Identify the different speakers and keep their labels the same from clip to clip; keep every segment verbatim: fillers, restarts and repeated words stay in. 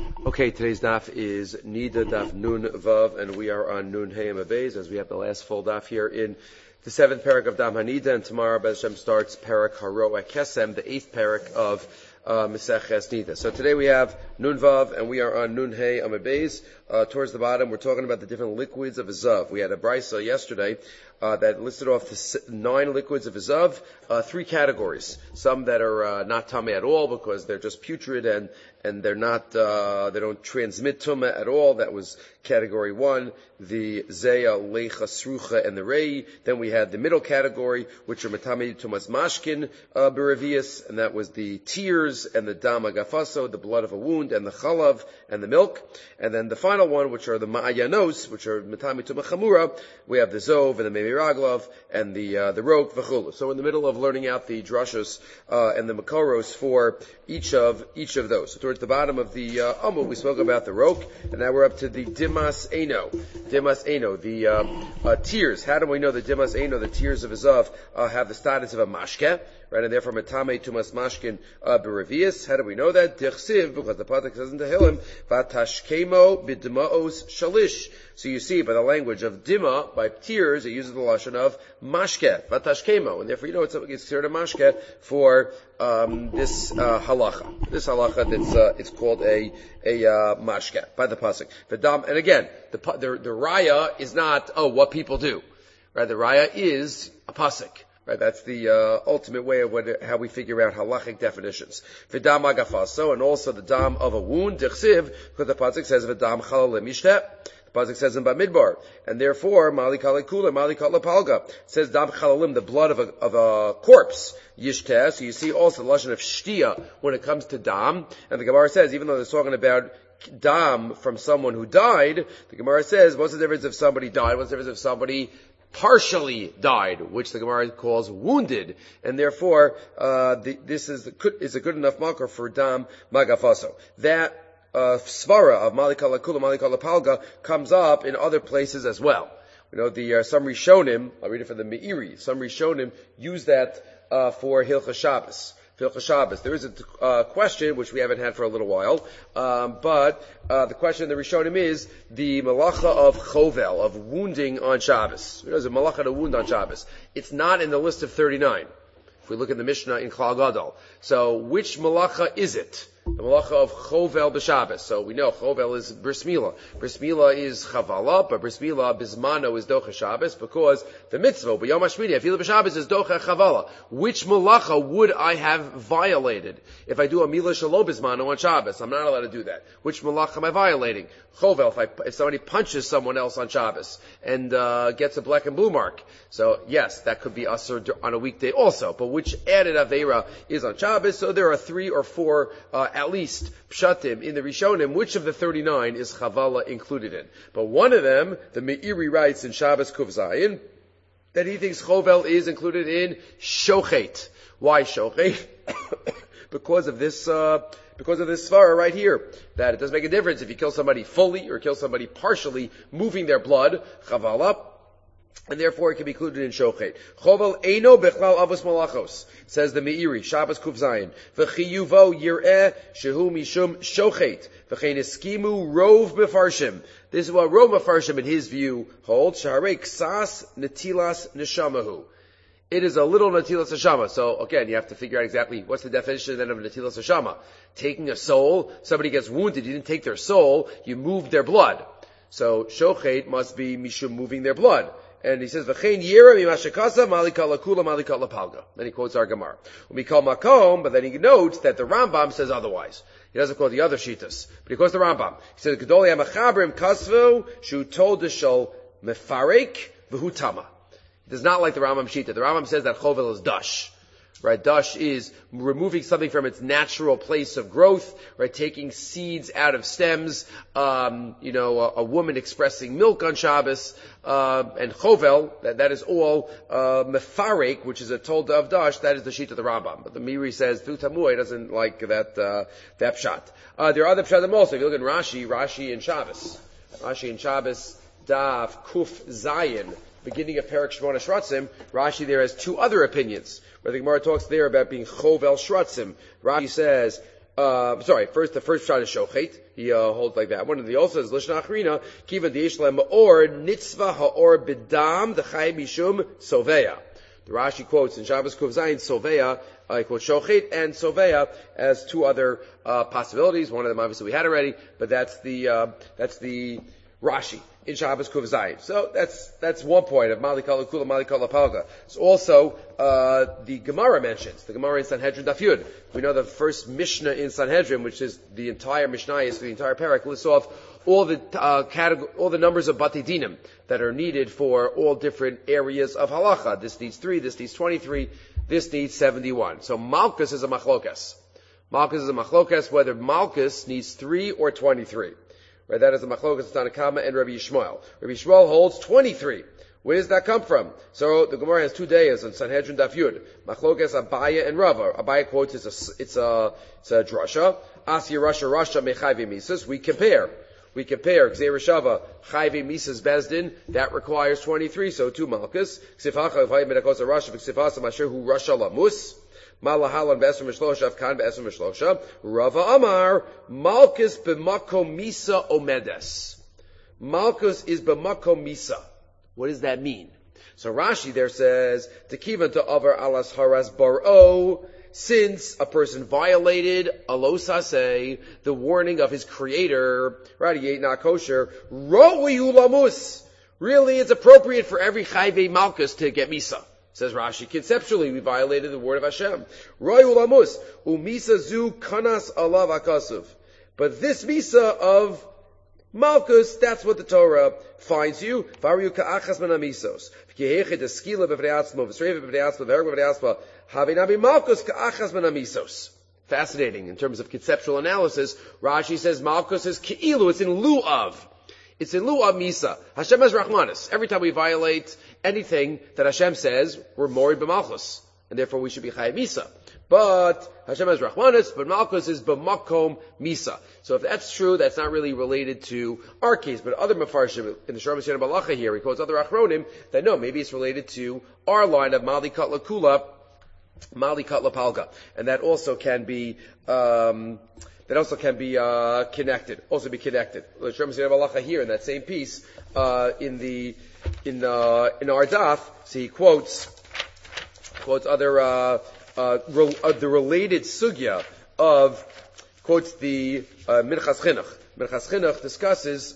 Speaker 1: Okay, today's daf is Nida daf Nun Vav, and we are on Nun Hey Amabez, as we have the last full daf here in the seventh parak of Dam Hanida, and tomorrow Bez Hashem starts parak Haroa Kesem, the eighth parak of uh, Meseches Nida. So today we have Nun Vav, and we are on Nun Hey Amabez. Uh, towards the bottom, we're talking about the different liquids of a zav. We had a brisa yesterday uh, that listed off the nine liquids of a zav, uh, three categories. Some that are uh, not tamei at all because they're just putrid and and they're not, uh, they don't transmit tumah at all. That was category one, the zeya, lecha, srucha, and the rei. Then we had the middle category, which are matami tumas mashkin, uh, berevius, and that was the tears and the dam agafaso, the blood of a wound, and the chalav, and the milk. And then the final one, which are the ma'ayanos, which are matami tumah chamura. We have the zov, and the memiraglav, and the, uh, the rok, v'chulu. So in the middle of learning out the drashos, uh, and the makoros for each of, each of those. So towards the bottom of the uh, Amud, we spoke about the rok, and now we're up to the dimas eno. Dimas eno, the um, uh, tears. How do we know the dimas eno, the tears of Ezav, uh, have the status of a mashke, right? And therefore, metame tumas mashkin uh, berevius. How do we know that? Dichsiv, because the pasuk says in Tehillim, vatashkemo b'dimaos shalish. So you see, by the language of dima, by tears, it uses the lashon of mashke, vatashkemo, and therefore you know it's, it's considered a mashke for um, this uh, halacha. This halacha that's uh, it's called a a uh, mashke by the pasuk. V'dam, and again, the the the raya is not oh what people do, right? The raya is a pasuk. Right, that's the uh, ultimate way of what, how we figure out halachic definitions. V'dam agafaso, and also the dam of a wound, dichsiv, because the pasuk says v'dam chalalim yishteh. The pasuk says in Bamidbar, and therefore mali kala kula, mali kala palga. It says dam chalalim, the blood of a of a corpse, yishteh. So you see also the lashon of shtia when it comes to dam, and the Gemara says even though they're talking about dam from someone who died, the Gemara says what's the difference if somebody died? What's the difference if somebody partially died, which the Gemara calls wounded, and therefore uh, the, this is, the, is a good enough marker for dam magafaso. That uh, svara of malikala kula, malikala palga comes up in other places as well. You know, the uh, some Rishonim, I'll read it from the Meiri, some Rishonim use that uh, for Hilchas Shabbos. Shabbos. There is a uh, question which we haven't had for a little while, um, but uh, the question in the Rishonim is the malacha of chovel, of wounding on Shabbos. There's a malacha to wound on Shabbos. It's not in the list of thirty-nine. If we look at the Mishnah in Klal Gadol, so which malacha is it? The malacha of chovel b'Shabbos. So we know chovel is bris milah. Bris milah is chavala, but bris milah bismano is docha Shabbos because the mitzvah b'yom hashmini afila b'Shabbos is docha chavala. Which malacha would I have violated if I do a milah shelo bismano on Shabbos? I'm not allowed to do that. Which malacha am I violating? Chovel, if, I, if somebody punches someone else on Shabbos and uh, gets a black and blue mark. So yes, that could be asur on a weekday also. But which added aveira is on Shabbos? So there are three or four uh, at least pshatim in the Rishonim, which of the thirty-nine is chavala included in? But one of them, the Meiri writes in Shabbos Kuf Zayin, that he thinks chovel is included in shochet. Why shochet? because of this, uh, because of this svara right here, that it doesn't make a difference if you kill somebody fully or kill somebody partially, moving their blood, chavala, and therefore it can be included in shochet. Chovel eino bechlal avos malachos, says the Meiri, Shabbos Kuf Zayin. V'chiyuvo yireh shehu mishum shochet. V'chein eskimu rov mefarshim. This is what rov mefarshim in his view holds. Shaharei ksas netilas neshamahu. It is a little netilas neshama. So again, you have to figure out exactly what's the definition then of netilas neshama. Taking a soul, somebody gets wounded, you didn't take their soul, you moved their blood. So shochet must be mishum moving their blood. And he says, "V'chein yira mimashakasa malika lakula malika lapalga." Then he quotes our Gemara. We call makom, but then he notes that the Rambam says otherwise. He doesn't quote the other shitas, but he quotes the Rambam. He says, "Gedolei hamachabrim kasvu shu told shel mefarek v'hutama." He does not like the Rambam shita. The Rambam says that chovel is dash. Right, dash is removing something from its natural place of growth, right, taking seeds out of stems, um, you know, a, a woman expressing milk on Shabbos, uh, and chovel, that, that is all, uh, mefarek, which is a tolda of dash, that is the sheet of the Rambam. But the Meiri says, through Tamuy, doesn't like that, uh, that pshat. Uh, there are other pshatim also. If you look at Rashi, Rashi and Shabbos. Rashi and Shabbos, Daf, Kuf, Zayin, beginning of Perek Shmona Shratzim, Rashi there has two other opinions. Where the Gemara talks there about being chovel shratzim. Rashi says, Uh, sorry, first, the first shot is Shochet. He, uh, holds like that. One of the also is Lishna Achrina, Kiva Deishlem or Nitzvah Ha'or Bidam, the Chai Mishum Soveya. The Rashi quotes in Shabbos Kuv Zayin, Soveya, I quote Shochet and Soveya as two other, uh, possibilities. One of them obviously we had already, but that's the, uh, that's the Rashi in Shabbos Kuv Zayin. So that's, that's one point of Mali Kala Kula, Mali Kala Palga. It's also, uh, the Gemara mentions, the Gemara in Sanhedrin Daf Yud. We know the first Mishnah in Sanhedrin, which is the entire Mishnah, is the entire parak, lists off all the, uh, category, all the numbers of Bati Dinim that are needed for all different areas of halacha. This needs three, this needs twenty-three, this needs seventy-one. So Malkus is a machlokas. Malkus is a machlokas, whether Malkus needs three or twenty-three. Right, that is the machlokas of Tanakama and Rabbi Yishmael. Rabbi Yishmael holds twenty-three. Where does that come from? So the Gemara has two days on Sanhedrin Daf Yud. Machlokas Abaya and Rava. Abaya quotes it's a it's a it's a drasha. Asya Rasha Rasha Mechayve Misas. We compare. We compare. Gzeir Shava Chayve Misas Bezdin. That requires twenty-three. So two Malkus. Ksifacha Vayim Medakosa Rasha Ksifasa Mashehu Rasha Lamus. Malahalan Be'esrim Mishlosha Avkan Be'esrim Mishlosha. Rava Amar Malkus B'makom Misa Omedes. Malkus is B'makom Misa. What does that mean? So Rashi there says, Tekivan to Avar Alas Haras Baro, since a person violated Alosase, the warning of his creator, right, he ate not kosher, Ro'i Ulamus. Really, it's appropriate for every Chayve Malkus to get Misa. Says Rashi, conceptually we violated the word of Hashem. Ro'i Ulamus, Umisa Zu Kanas Alav Akasuv. But this Misa of Malkus, that's what the Torah finds you. Variu ka'achas men amisos. V'kihechet eskila b'vnei atzmo, v'sreiv b'vnei atzmo, v'herg b'vnei atzmo, havinabi Malkus ka'achas men amisos. Fascinating in terms of conceptual analysis. Rashi says Malkus is ke'ilu, it's in lieu of. It's in lieu of Misa. Hashem has Rachmanis. Every time we violate anything that Hashem says, we're morid b'malchus. And therefore we should be chayav Misa. But Hashem has Rachmanis, but Malkus is b'makom Misa. So if that's true, that's not really related to our case, but other Mefarshim, in the Sharm Yisrael Balacha here, he quotes other Achronim, that no, maybe it's related to our line of Mali Katla Kula, Mali Katla Palga. And that also can be, um, that also can be, uh, connected, also be connected. The Sharm Yisrael Balacha here, in that same piece, uh, in the, in, uh, in our daf, so he quotes, quotes other, uh, Uh, re, uh, the related sugya of, quotes the uh, Minchas Chinuch. Minchas Chinuch discusses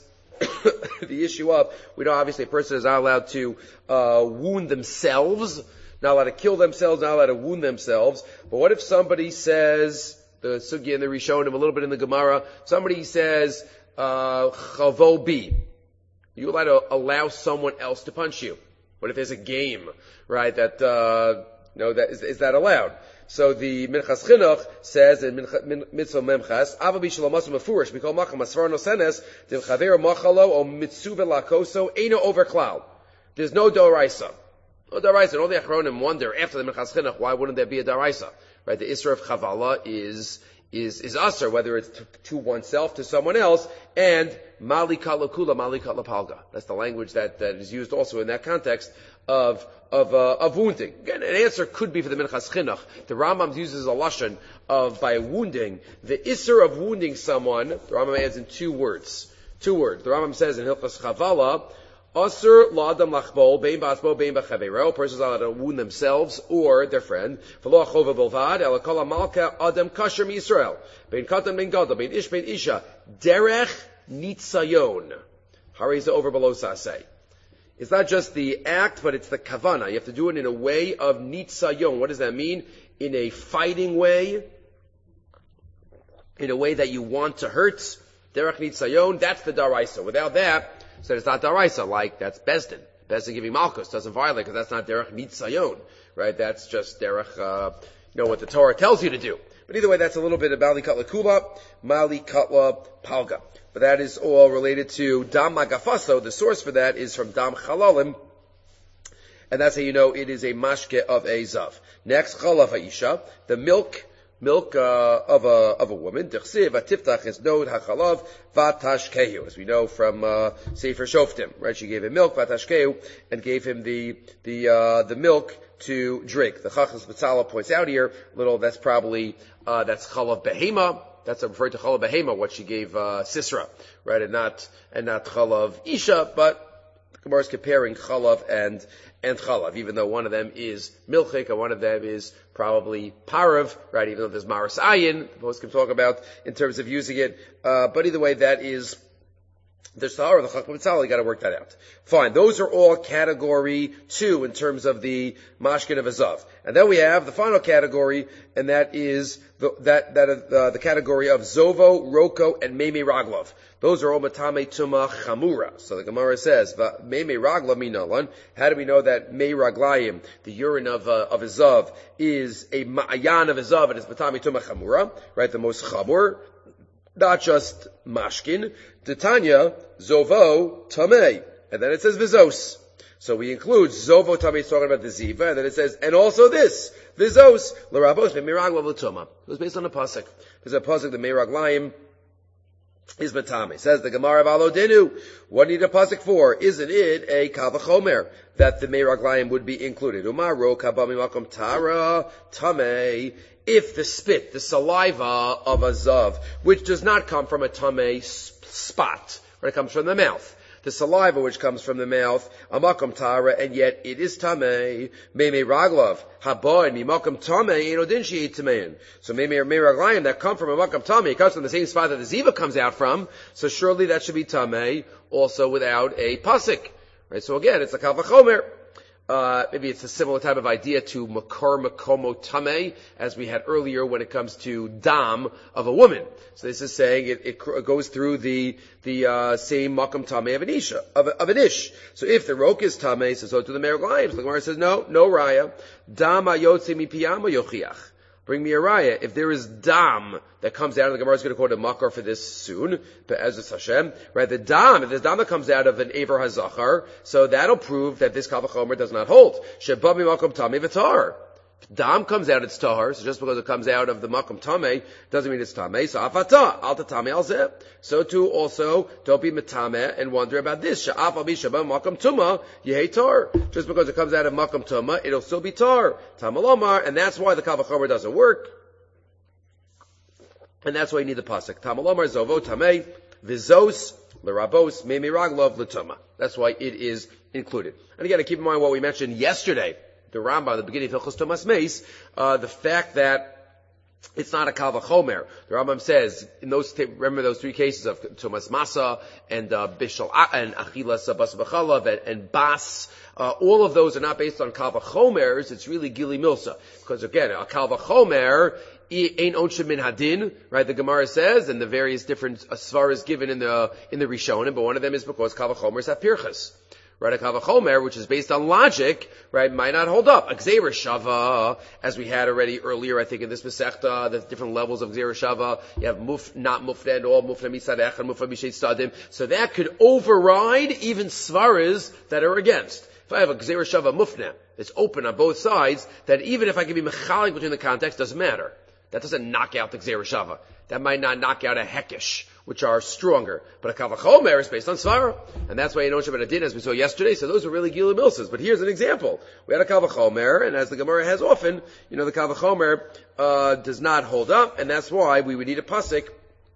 Speaker 1: the issue of, we know obviously a person is not allowed to uh, wound themselves, not allowed to kill themselves, not allowed to wound themselves. But what if somebody says, the sugya in the Rishonim, a little bit in the Gemara, somebody says, uh, chavo bi. Are you allowed to allow someone else to punch you? What if there's a game, right, that, uh, No, that is, is that allowed? So the Minchas Chinuch says in Mitzvah Memchas, Ava b'shalomas mefurish mikol makam asvar nosenes del chaver machalo o mitzuve lakoso eino over klal. There's no doraisa. No doraisa. And all the Achronim wonder after the Minchas Chinuch, why wouldn't there be a doraisa? Right? The Isra of Chavala is is is usher, whether it's to, to oneself, to someone else, and Mali Katla Kula, Mali Katla Palga. That's the language that, that is used also in that context of of uh, of wounding. Again, an answer could be for the Minchas Chinuch. The Rambam uses a lashon of by wounding. The Isser of wounding someone, the Rambam adds in two words. Two words. The Rambam says in Hilchas Chavala, Asur la'adam lachbol, bein ba'asbo, bein ba'chavero. Persons are allowed to wound themselves or their friend. V'lo achova bolvad, ela kol ha'malka adam kasher mi'Yisrael. Bein katan, bein gadol, bein ish, bein isha. Derech nitzayon. Hariza over below saseh. It's not just the act, but it's the kavana. You have to do it in a way of nitzayon. What does that mean? In a fighting way. In a way that you want to hurt. Derech nitzayon, that's the daraisa. Without that, so it's not daraisa, like that's Bezdin. Bezdin giving Malkus doesn't violate, because that's not derech nitzayon. Right? That's just derech, uh, you know, what the Torah tells you to do. But either way, that's a little bit of Mali Katla Kula, Mali Katla Palga. But that is all related to Dam Magafaso. The source for that is from Dam Chalalim. And that's how you know it is a mashke of a zav. Next, Chalav Ha'isha, the milk milk uh, of a of a woman. Dechsiv atiftach es nod hachalav vatashkehu, as we know from uh, Sefer Shoftim, right? She gave him milk vatashkehu and gave him the the uh, the milk to drink. The Chachas Betzalel points out here, little that's probably uh, that's chalav behema. That's referred to chalav behema, what she gave uh, Sisera, right? And not and not chalav isha, but the Gemara is comparing chalav and and chalav, even though one of them is milchik and one of them is probably parav, right? Even though there's maras ayin, most can talk about in terms of using it. Uh, but either way, that is the Sahara, the Chacham Tzal, you got to work that out. Fine, those are all category two in terms of the mashkin of Azav, and then we have the final category, and that is the, that that uh, the category of Zovo, Roko, and Meme Raglov. Those are all matame tuma chamura. So the Gemara says, Meme Raglav minalan. How do we know that Me Raglayim, the urine of uh, of Azav, is a ma'ayan of Azav, and it's matame tuma chamura, right? The most chamur. Not just mashkin, Titania, Zovo, Tamei. And then it says Vizos. So we include Zovo, Tamei, it's talking about the Ziva, and then it says, and also this, Vizos, L'Rabos, Memirag, L'Toma. It was based on a pasuk. There's a pasuk, the Meirag Laim, is Matame. Says the Gemara of Alodinu, what need a pasuk for? Isn't it a Kavachomer that the Meirag Laim would be included? Umaro, Kabami Makom Tara, Tamei. If the spit, the saliva of a zav, which does not come from a tamei spot, right, it comes from the mouth. The saliva which comes from the mouth, amakom tara, and yet it is tamei, meme raglav, haboin, mimakom tamei, and odin she tamein. So meme raglayim that come from a makam tamei, it comes from the same spot that the ziva comes out from, so surely that should be tamei, also without a pasik. Right, so again, it's a kal vachomer. Uh, maybe it's a similar type of idea to makar makomo tamei, as we had earlier when it comes to dam of a woman. So this is saying it, it goes through the the uh, same makam tamei of an isha, of, of an ish. So if the rok is tamei, so so to the meraglayim. So the Gemara says no, no raya. Dam ayotze mi piyama yochiach. Bring me a raya. If there is dam that comes out, and the Gemara is going to quote a makar for this soon, but as it's Hashem, right? The dam, if there's dam that comes out of an aver hazachar, so that'll prove that this kavachomer does not hold. Shebami makom tami v'tar. Dam comes out, it's tahar, so just because it comes out of the makom tameh, doesn't mean it's tameh, so afata, alta tameh alzeh. So too also, don't be metameh and wonder about this. Sha'af al bishabam makom tuma, yehei tar. Just because it comes out of makom tuma, it'll still be tar. Tamalomar, and that's why the kavachomer doesn't work. And that's why you need the pasuk. Tamalomar zovo tameh, vizos, l'rabos, memi raglov, l'tuma. That's why it is included. And again, keep in mind what we mentioned yesterday, the Rambam, at the beginning of Hilchos Tomas Meis, uh, the fact that it's not a Kal Vachomer. The Rambam says, in those, remember those three cases of Tomas Masa and, uh, Bishal, and Achilas Bas B'chalav and, and Bas, uh, all of those are not based on Kal Vachomers, it's really Gili Milsa. Because again, a Kal Vachomer, ain't onshem min hadin, right? The Gemara says, and the various different svaras given in the, in the Rishonim, but one of them is because Kal Vachomers have Pirchas. Right, a kavachomer, which is based on logic, right, might not hold up. A gzeira shava, as we had already earlier, I think in this Masechta, the different levels of gzeira shava. You have muf, not mufna and all, mufna misadech and mufna mishet stadim. So that could override even svaras that are against. If I have a gzeira shava mufna, it's open on both sides, then even if I can be mechalik between the context, doesn't matter. That doesn't knock out the gzeira shava. That might not knock out a hekesh, which are stronger. But a kavachomer is based on svara. And that's why you know Shabbat Adin, as we saw yesterday. So those are really Gila Milsas. But here's an example. We had a kavachomer, and as the Gemara has often, you know, the kavachomer, uh, does not hold up, and that's why we would need a pasik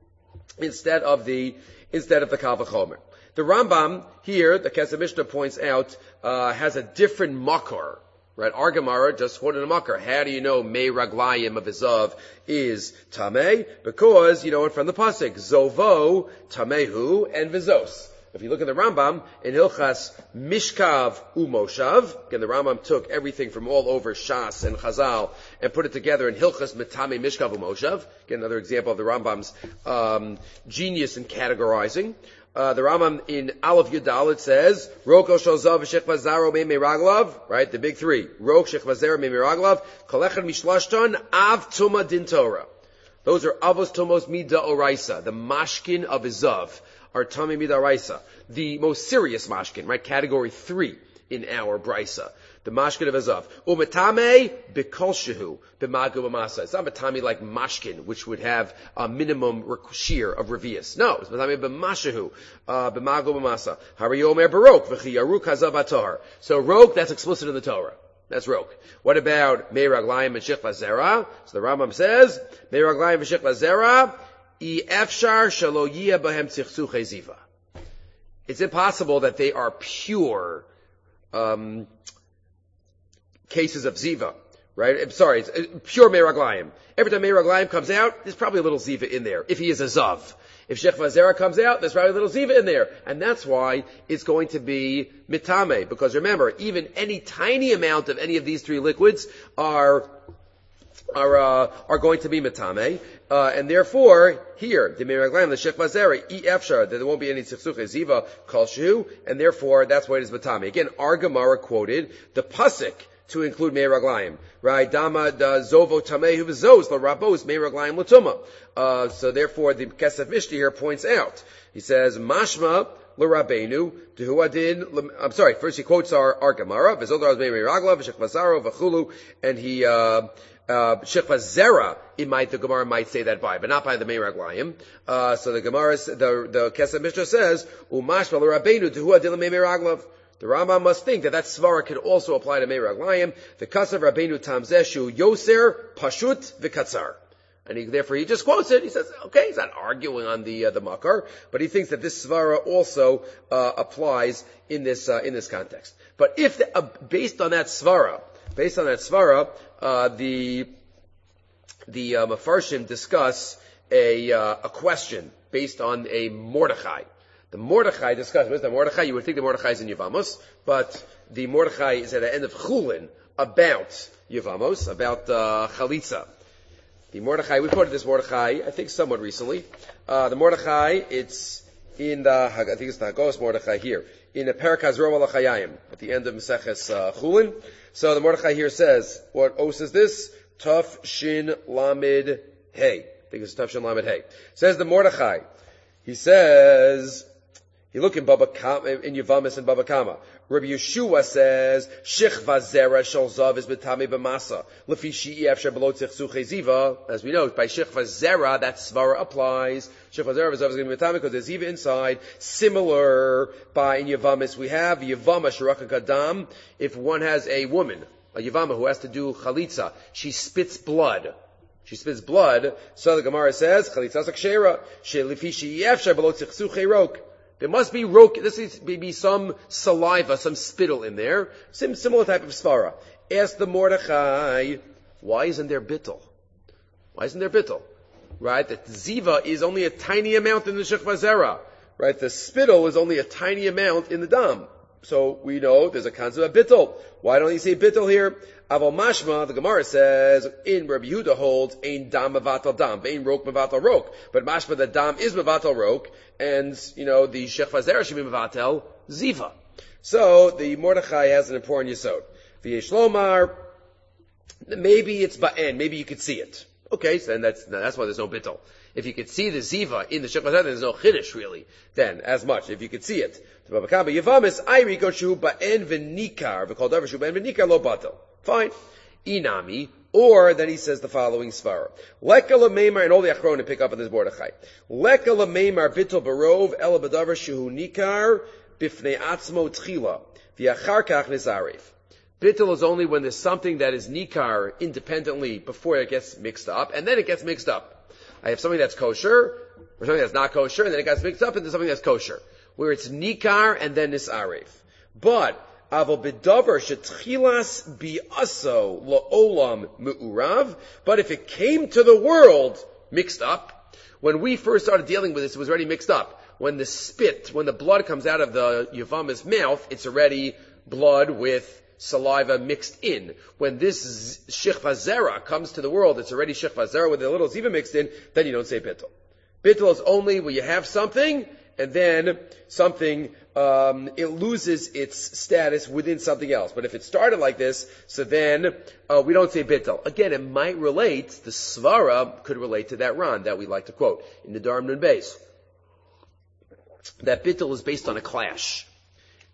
Speaker 1: instead of the, instead of the kavachomer. The Rambam here, the Kesef Mishnah points out, uh, has a different makar. Right, our Gemara just quoted a makar. How do you know Mei Raglayim of Izav is Tameh? Because, you know it from the pasuk, Zovo, Tamehu, and Vizos. If you look at the Rambam, in Hilchas Mishkav Umoshav, again the Rambam took everything from all over Shas and Chazal and put it together in Hilchas Metame Mishkav Umoshav. Again, another example of the Rambam's um, genius in categorizing. Uh, the Rambam in Aleph Yudal, it says, Rok el Shalzav v'shechva zaro me meraglav, right, the big three. Rok, shechva zaro me meraglav, kolechad mishlashton, av tuma din Torah. Those are avos tumos mida oraisa, the mashkin of Izav, are tami mida oraisa. The most serious mashkin, right, category three in our brisa. The mashkin of a zav. Umetame b'kol shehu b'magu b'masa. It's not metame like mashkin, which would have a minimum shear of revius. No, it's metame b'mashehu b'magu b'masa. Hari omer barok v'chi yaruk hazav atar. So rok, that's explicit in the Torah. That's rok. What about meiraglayim and shikva zera? So the Rambam says meiraglayim and shikva zera I efshar shalo yiyah b'hem tzichzuchei ziva. It's impossible that they are pure um, cases of ziva, right? I'm sorry, it's pure meiraglayim. Every time meiraglayim comes out, there's probably a little ziva in there, if he is a zav. If shechva zera comes out, there's probably a little ziva in there. And that's why it's going to be mitame. Because remember, even any tiny amount of any of these three liquids are are uh, are going to be mitame, uh, and therefore here the meiraglayim the shechva zera e efshar there won't be any tzifzuche ziva kol shehu, and therefore that's why it is mitame. Again, our Gemara quoted the pasuk to include meiraglayim, right? Dama da zovo tamehu v'zos la rabos meiraglayim l'tuma. Uh, so therefore the Kesef Mishti here points out. He says mashma l'Rabbeinu dehuadin. I'm sorry. First he quotes our our Gemara v'zodar meiraglav v'shechva zara v'chulu, and he. Uh, Uh, Shechva Zera, it might, the Gemara might say that by, but not by the Meiraglayim. Uh, so the Gemara, the, the Kesef Mishnah says, Umash Bal Rabbeinu Tehu Adil Meiraglav. The Rambam must think that that svara could also apply to Meiraglayim. The Kasav Rabbeinu Tamzeshu Yoser Pashut V'Katzar. And he, therefore he just quotes it. He says, okay, he's not arguing on the, uh, the Makar, but he thinks that this svara also, uh, applies in this, uh, in this context. But if, the, uh, based on that svara, Based on that svara, uh, the the uh, Mefarshim discuss a uh, a question based on a Mordechai. The Mordechai discuss. What's the Mordechai? You would think the Mordechai is in Yevamos, but the Mordechai is at the end of Chulin about Yevamos, about uh, Chalitza. The Mordechai, we quoted this Mordechai, I think somewhat recently. Uh, the Mordechai, it's in the, I think it's the Hagos Mordechai here, in the Parakaz Roma L'Chayayim, at the end of Meseches uh, Chulin. So the Mordechai here says, what os is this? Tuf Shin Lamed Hey. I think it's Tuf Shin Lamed Hey. Says the Mordechai. He says, you look in Baba Kama, in Yevamis and Baba Kama. Rabbi Yeshua says, Shechva Zera Shel Zav is Betame B'masa. Lefi Shi'i Efshar B'lo Tzechzuche Ziva. As we know, by Shechva Zera, that Svara applies. Shechva Zera is going to be Betame because there's Ziva inside. Similar, by in Yevamis, we have Yevama Shiraka Kadam. If one has a woman, a Yevama who has to do Chalitza, she spits blood. She spits blood. So the Gemara says, Chalitza Sakshera. Lefi Shi'i Efshar B'lo Tzechzuche Rok. There must be rok, this is maybe some saliva, some spittle in there. Sim, similar type of svara. Ask the Mordechai, why isn't there bittul? Why isn't there bittul? Right? That ziva is only a tiny amount in the shechva zera. Right? The spittle is only a tiny amount in the dam. So we know there's a concept of bittul. Why don't you say bittul here? Aval mashma, the Gemara says, in Rabbi Yehuda holds, ein dam mevatal dam, ein rok mevatal rok. But mashma, the dam is mevatal rok, and, you know, the shechva zera should be mevatal ziva. So, the Mordechai has an important yesod. V'yesh lomar, maybe it's ba'en, maybe you could see it. Okay, so then that's, that's why there's no bittul. If you could see the ziva in the shechva zera, there's no chiddush really, then, as much, if you could see it. Yevamis, ayri goshu ba'en v'nikar, v'kol davar shu ba'en v'nikar lo batal. Fine. Inami. Or then he says the following svara. Leka l'meimar, and all the achronim pick up on this Mordechai. Leka l'meimar bittul barov el b'davar shehu nikar b'fnei atzmo tchila v'yachar kach nizarif. Bittul is only when there's something that is nikar independently before it gets mixed up, and then it gets mixed up. I have something that's kosher, or something that's not kosher, and then it gets mixed up into something that's kosher. Where it's nikar and then nisarif. But Avo bedavar shetchilas bi'aso la'olam me'urav. But if it came to the world mixed up, when we first started dealing with this, it was already mixed up. When the spit, when the blood comes out of the Yevama's mouth, it's already blood with saliva mixed in. When this shechva zera comes to the world, it's already shechva zera with a little ziva mixed in, then you don't say bittul. Bittul is only when you have something, and then something, um, it loses its status within something else. But if it started like this, so then uh, we don't say bittul. Again, it might relate, the svara could relate to that Ran that we like to quote in the Darm Nun Beis. That bittul is based on a clash.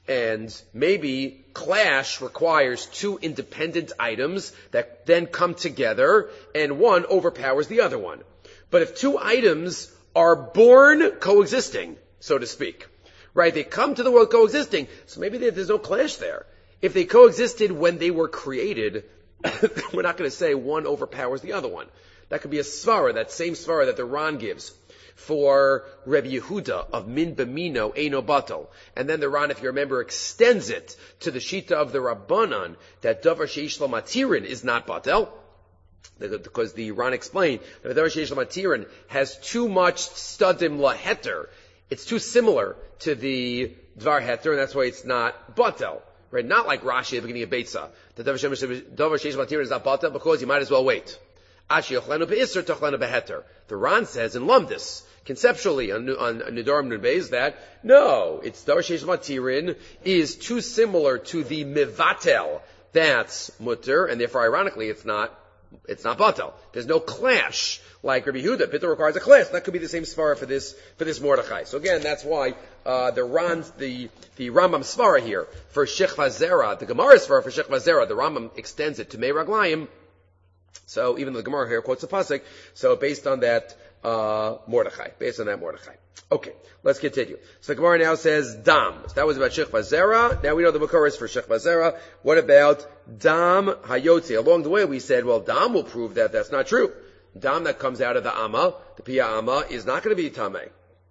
Speaker 1: And maybe clash requires two independent items that then come together and one overpowers the other one. But if two items are born coexisting, so to speak, right, they come to the world coexisting, so maybe there's no clash there. If they coexisted when they were created, we're not going to say one overpowers the other one. That could be a svara, that same svara that the Ran gives for Rebbe Yehuda of Min B'mino Eino Batal. And then the Ran, if you remember, extends it to the Shita of the Rabbanan that Davar Sheish Lo Matirin is not Batel. Because the Ran explained that Davar Sheish Lo Matirin has too much Stadim Laheter. It's too similar to the Dvar Heter, and that's why it's not Batel. Right? Not like Rashi at the beginning of Beitza. The Davar Sheish Lo Matirin is not Batel because you might as well wait. The Ran says in Lumdis, conceptually on, on, on Nidorim Nun Beis, that no, it's Davar Sheish Matirin is too similar to the Mivatel. That's Mutter, and therefore, ironically, it's not, it's not Batel. There's no clash like Rabbi Yehuda. Pitta requires a clash. That could be the same svara for this, for this Mordechai. So again, that's why, uh, the Ran, the, the Rambam svara here for Shechva Zera, the Gemara svara for Shechva Zera, the Rambam extends it to Mei Raglayim. So even though the Gemara here quotes a pasuk, so based on that uh Mordechai, based on that Mordechai. Okay, let's continue. So the Gemara now says dam. So that was about Shechva Zera. Now we know the Makor is for Shechva Zera. What about dam hayotzi? Along the way we said, well, dam will prove that that's not true. Dam that comes out of the Amma, the Pia Amma, is not going to be Tameh.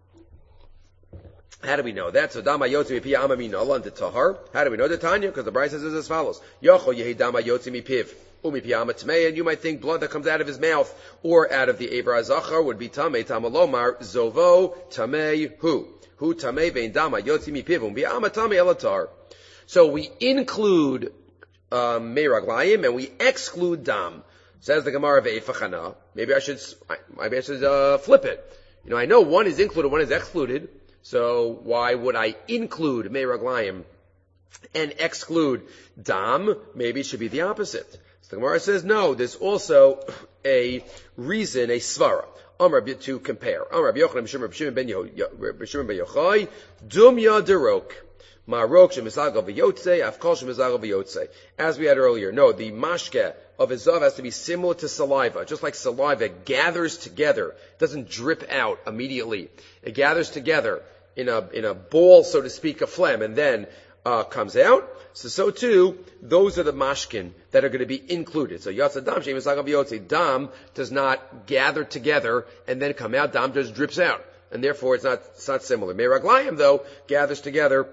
Speaker 1: How do we know that? So dam hayotzi mi Pia Amma mi Nala and Tahar. How do we know the Tanya? Because the Brayso says as follows: Yocho yehi dam hayotzi mi Piv. And you might think blood that comes out of his mouth or out of the Eber HaZachar would be Tamei, Tamalomar, Zovo, Tamei, Hu. Hu Tamei, Vein Dama, Yotzi Mipivum, Bi'ama Tamei Elatar. So we include um, Meiraglayim and we exclude Dam. Says the Gemara of Eifachana. Maybe I should, maybe I should uh, flip it. You know, I know one is included, one is excluded. So why would I include Meiraglayim and exclude Dam? Maybe it should be the opposite. So the Gemara says, no, there's also a reason, a svara, Amar to compare. Amar Yochanan B'Shimon ben Yochai, Dumya derok, Marok shemizaga v'yotzei, Afkol shemizaga v'yotzei. As we had earlier, no, the mashke of a zav has to be similar to saliva. Just like saliva gathers together, it doesn't drip out immediately. It gathers together in a in a ball, so to speak, of phlegm, and then uh comes out. So, so too, those are the mashkin that are going to be included. So, Yatsa Dam, Shemis Agav Yotze, Dam does not gather together and then come out. Dam just drips out. And therefore, it's not, it's not similar. Meiraglayim, though, gathers together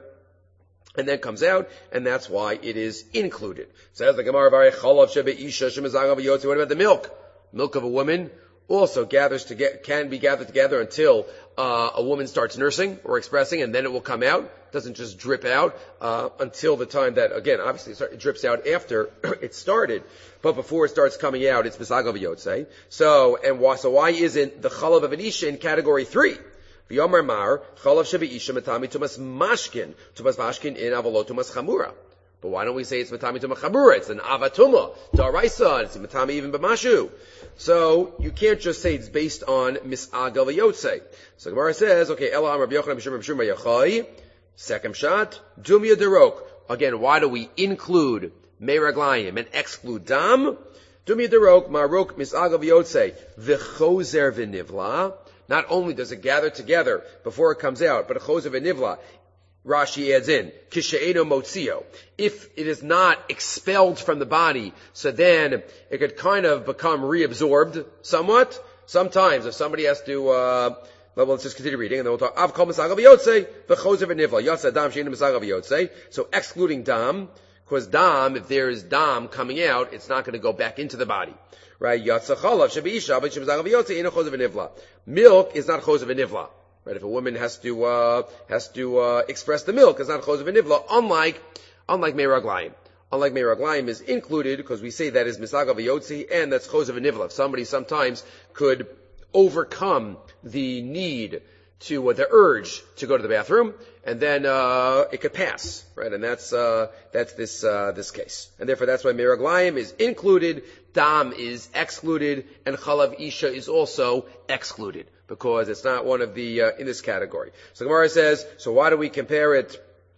Speaker 1: and then comes out, and that's why it is included. Says the Gemara, Varei Chalav Shebe Isha, Shemis Agav Yotze. What about the milk? Milk of a woman also gathers to get, can be gathered together until uh, a woman starts nursing or expressing, and then it will come out. It doesn't just drip out uh, until the time that, again, obviously it, start, it drips out after it started, but before it starts coming out, it's Misagav Yotzei. So, and why, so why isn't the Chalav of an Isha in category three? V'yomar Mar, Chalav Shebe Isha Matami Tumas Mashkin, Tumas Mashkin in Avalot Tumas Chamura. But why don't we say it's Matami Tumas Chamura? It's an Avatuma, Daraisa, it's Matami even B'mashu. So, you can't just say it's based on Misagav Yotzei. So Gemara says, okay, Ela Amar B'Yochanan B'Shimon B'Shimon Yachai, second shot, Dumya derok. Again, why do we include Meiraglayim and exclude Dam? Dumya derok, Marok Misagav Yotzei, V'chozer v'nivla. Not only does it gather together before it comes out, but a chozer v'nivla, Rashi adds in, Kishe'eno motzio. If it is not expelled from the body, so then it could kind of become reabsorbed somewhat. Sometimes, if somebody has to, uh, well, let's just continue reading, and then we'll talk. Av kol misagav yotzei, v'chozer v'nivla. Yotza dam she'enu misagav yotzei. So excluding dam, because dam, if there is dam coming out, it's not going to go back into the body. Right? Yotza chalav shebeisha, but she'misagav yotzei, eno chozer v'nivla. Milk is not chozer v'nivla. Right? If a woman has to, uh, has to, uh, express the milk, it's not chozer v'nivla, unlike, unlike Meiraglayim. Unlike Meiraglayim is included, because we say that is misagav yotzi, and that's chozer v'nivla. If somebody sometimes could overcome the need to, uh, the urge to go to the bathroom, and then, uh, it could pass, right? And that's, uh, that's this, uh, this case. And therefore that's why Meiraglayim is included, Dam is excluded, and Chalav Isha is also excluded, because it's not one of the, uh, in this category. So Gemara says, so why do we compare it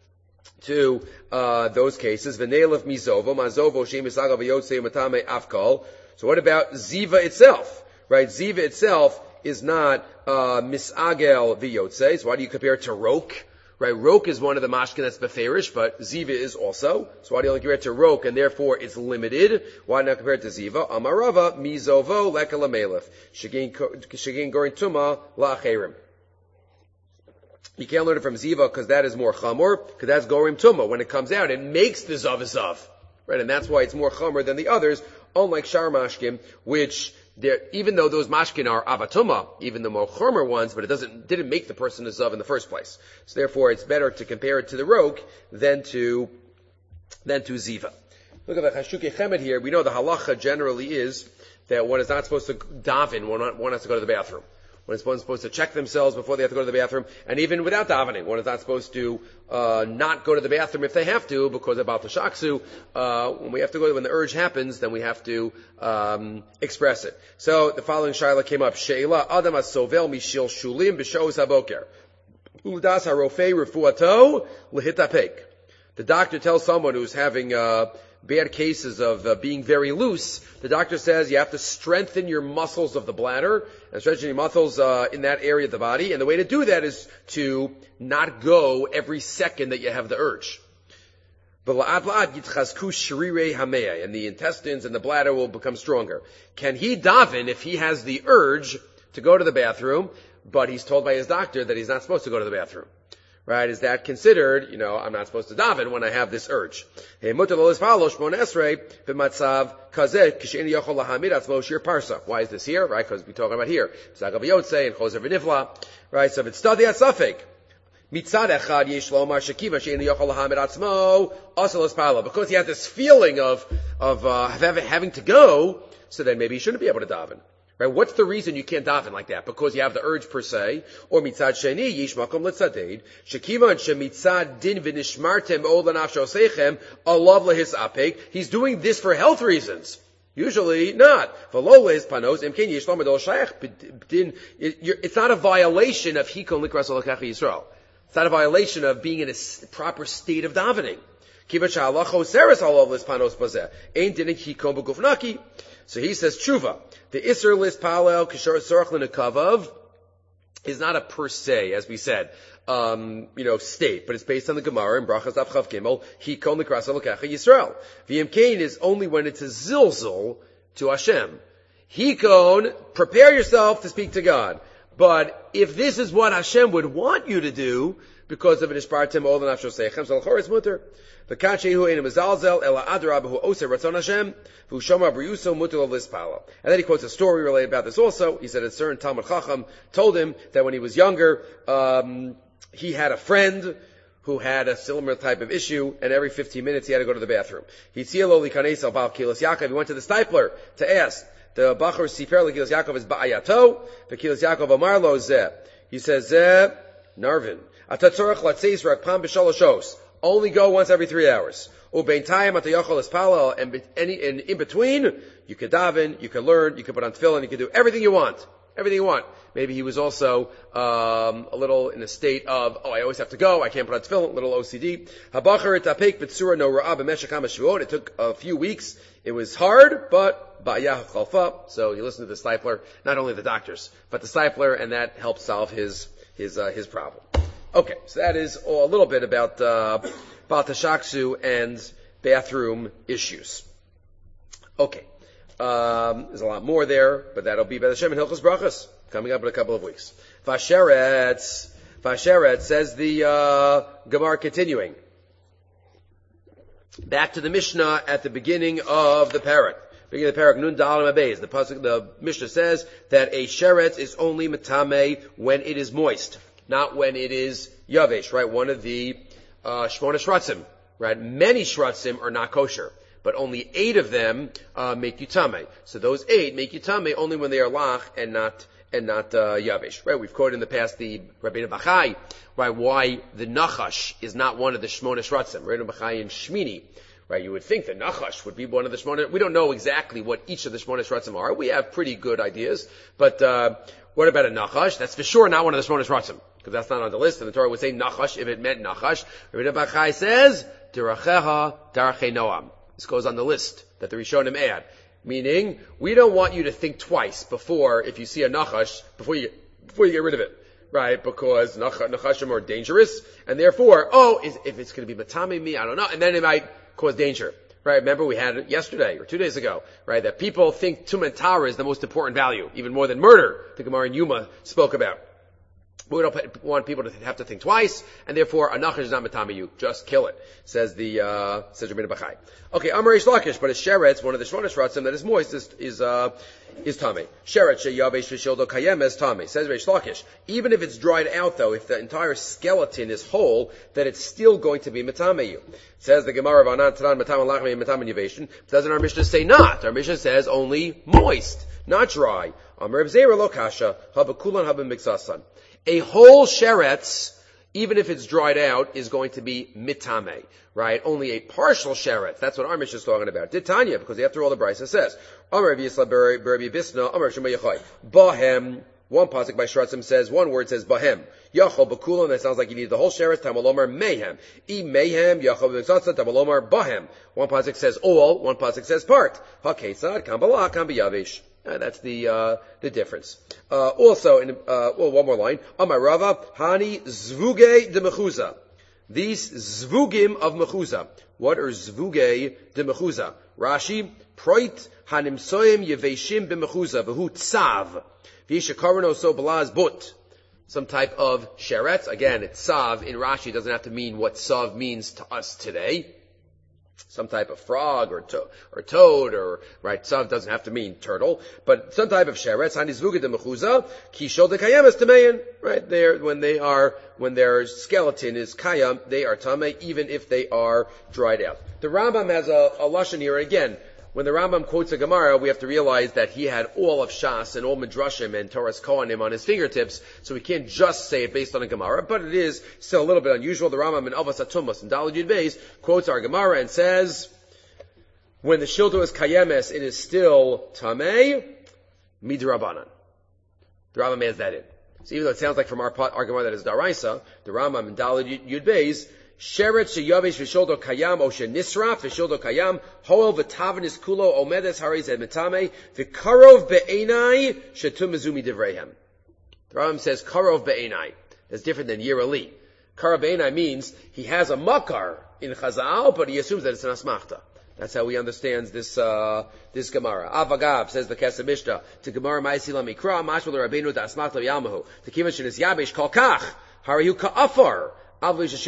Speaker 1: to uh, those cases. V'neilef mizovo, mazovo shemisagav v'yotzei matame afkal. So what about ziva itself? Right, ziva itself is not uh, misagel v'yotzei. So why do you compare it to rok? Right, rok is one of the mashkin that's beferish, but ziva is also. So why do you only compare it to rok, and therefore it's limited? Why not compare it to ziva? Amarava mizovo leka lamelef shegin gorin tuma la'acherim. You can't learn it from ziva because that is more chamor, because that's gorim tuma. When it comes out, it makes the zav a zav. Right, and that's why it's more chamor than the others, unlike shar mashkin, which even though those mashkin are avatuma, even the more chomer ones, but it doesn't didn't make the person a zav in the first place. So therefore, it's better to compare it to the rok than to than to ziva. Look at the Chashukei Chemed here. We know the halacha generally is that one is not supposed to daven. One, not, one has to go to the bathroom. One is supposed to check themselves before they have to go to the bathroom, and even without davening, one is not supposed to uh, not go to the bathroom if they have to, because about the shaksu, uh, when we have to go, when the urge happens, then we have to um, express it. So the following shaila came up: Sheila Adam asovel mishil shulim b'shos haboker udas harofei refuato lehitapek. The doctor tells someone who's having uh, bad cases of uh, being very loose, the doctor says you have to strengthen your muscles of the bladder and strengthen your muscles uh, in that area of the body. And the way to do that is to not go every second that you have the urge. And the intestines and the bladder will become stronger. Can he daven if he has the urge to go to the bathroom, but he's told by his doctor that he's not supposed to go to the bathroom? Right? Is that considered, you know, I'm not supposed to daven when I have this urge? Why is this here? Right? Because we're talking about here. Right? So if it's study at Safek, because he has this feeling of, of, uh, having to go, so then maybe he shouldn't be able to daven. Right? What's the reason you can't daven like that? Because you have the urge per se, or mitzad sheni yish makom letzadeid shekivan shemitzad din v'nishmartem od lanafshosechem alav lehis apek. He's doing this for health reasons. Usually not. V'lo panos imkein yish lo medol shayach din. It's not a violation of hikon likras olakach Yisrael. It's not a violation of being in a proper state of davening. Kivan sha'alacho seres alav lehis panos bazeh ein din hikon b'gufnaki. So he says tshuva. The Isser Lis Palel Kishar Sorach L'Nekavav is not a per se, as we said, um, you know, state, but it's based on the Gemara in Brachas Daf Chav Gimel, Hikon L'Kras L'Kacha Yisrael. V'yim Kain is only when it's a zilzul to Hashem. Hikon, prepare yourself to speak to God. But if this is what Hashem would want you to do, because of an ishpartim all the nafshosechem, so l'chor is mutter. The kachehu ein mezalzel ela adrab hu oser ratzon Hashem hu shoma briuso mutter lispala. And then he quotes a story related about this also. He said a certain Talmud Chacham told him that when he was younger, um, he had a friend who had a similar type of issue, and every fifteen minutes he had to go to the bathroom. He tzilo likanes al bal kilas Yaakov. He went to the stipler to ask. The Bachar Siper Kilas Yaakov is ba'ayato. The Kilas Yaakov Amar lo zeh. He says zeh Narvin. Atatzorach latzeis rak pam b'shaloshos. Only go once every three hours. Ubein tayim atayachol espalal, and any in, in between you could daven, you could learn, you could put on tefillin, you could do everything you want. Everything you want. Maybe he was also um, a little in a state of, oh, I always have to go, I can't put on tefillin, a little O C D. Habachar etapek b'tzura no ra'ah b'meshach ha'mashuot. It took a few weeks. It was hard, but ba'yah chalfa. So he listened to the stipler, not only the doctors, but the stipler, and that helped solve his his uh, his problem. Okay, so that is a little bit about uh, about the shaksu and bathroom issues. Okay. Um, there's a lot more there, but that'll be by the Shem and Hilchos Brachos coming up in a couple of weeks. Vasheret, Vasheret says the uh, Gemara continuing. Back to the Mishnah at the beginning of the parak. Beginning of the parak, Nun Dalam Abayz. The pasuk, the Mishnah says that a sheret is only matame when it is moist, not when it is yavesh. Right, one of the uh, shmona shratzim. Right, many shratzim are not kosher, but only eight of them uh, make you tameh. So those eight make you tameh only when they are lach and not and not uh, yavesh. Right? We've quoted in the past the Rabbeinu Bachai, right? Why the nachash is not one of the shmona shratzim. Rabbeinu Bachai and Shmini. Right? You would think the nachash would be one of the shmona. We don't know exactly what each of the shmona shratzim are. We have pretty good ideas, but uh, what about a nachash? That's for sure not one of the Shmonesh Ratzim, because that's not on the list, and the Torah would say nachash if it meant nachash. Rabbi Bachai says, Dirachecha Darchei Noam. This goes on the list that the Rishonim add. Meaning, we don't want you to think twice before, if you see a nachash, before you, before you get rid of it. Right? Because nach- nachashim are dangerous, and therefore, oh, is, if it's going to be matami me, I don't know, and then it might cause danger. Right? Remember we had it yesterday, or two days ago, right? That people think Tumah Tara is the most important value, even more than murder, the Gemara in Yuma spoke about. We don't want people to have to think twice, and therefore, a nachash is not matami you. Just kill it, says the, uh, says Rabbeinu Bachai. Okay, Amar Reish Lakish, but a sheretz, one of the Shmonesh Ratzim that is moist, is, is, uh, is tamei. Sheretz sheyavesh v'shildo kayem is tamei. Says Reish Lakish. Even if it's dried out though, if the entire skeleton is whole, that it's still going to be matame you. Says the Gemara of Anan Taran Matam Lachmi Matam Yavation. Doesn't our Mishnah say not? Our Mishnah says only moist, not dry. Amar Reb Zera lo kasha, habakulan habamiksasan. A whole sheretz, even if it's dried out, is going to be mitame, right? Only a partial sheretz. That's what our Mishnah is talking about. Titania, because after all the Brisa says, Amar Yisla Berbi Bisna, Amar Shema Yachai. Bahem, one pasuk by Shratzim says, one word says Bahem. Yachol Bakulon, that sounds like you need the whole sheretz, Tamalomar Mayhem. E Mayhem, Yachol B'Mitzatza, Tamalomar Bahem. One pasuk says all, one pasuk says part. HaKetzad, Kambala, Kambiyavish. Uh, that's the uh, the difference. Uh, also, in uh, well, one more line. Amar Rava Hani Zvuge de Mechuza. These Zvugim of Mechuza. What are Zvuge de Mechuza? Rashi Proit Hanimsoim Yeveshim be Mechuza V'hu Tzav V'Yishakarano So Balaz But. Some type of sheretz. Again, it's Tzav in Rashi. It doesn't have to mean what Tzav means to us today. Some type of frog or to- or toad or right. Tzav doesn't have to mean turtle, but some type of sheretz. Hanizvuga de mechuza kishol de kayemes tamein. Right there, when they are when their skeleton is kayam, they are tamei, even if they are dried out. The Rambam has a, a lashon here again. When the Rambam quotes a Gemara, we have to realize that he had all of Shas and all Midrashim and Torah's Kohanim on his fingertips, so we can't just say it based on a Gemara, but it is still a little bit unusual. The Rambam in Avos HaTumas and Daled Yud Beis quotes our Gemara and says, when the shildo is kayemes, it is still tamei midrabanan. The Rambam adds that in. So even though it sounds like from our, our Gemara that is Daraisa, the Rambam in Daled Yud Beis, Sheret sheyavesh v'shildo kayam o shenisraf v'shildo kayam hoel v'tavanis kulo omedes hariz et metame v'karov be'enai shetum mezumi divreihem. The Rambam says karov be'enai. That's different than yirali. Karov be'enai means he has a makar in Chazal, but he assumes that it's an asmachta. That's how he understands this uh, this Gemara. Avagav says the Kesef Mishnah to Gemara Ma'asila Mikra Mashmal Rabbeinu da asmachta Yamahu to Kivan shenis yabesh kol kach harihu ka'afar. How can you say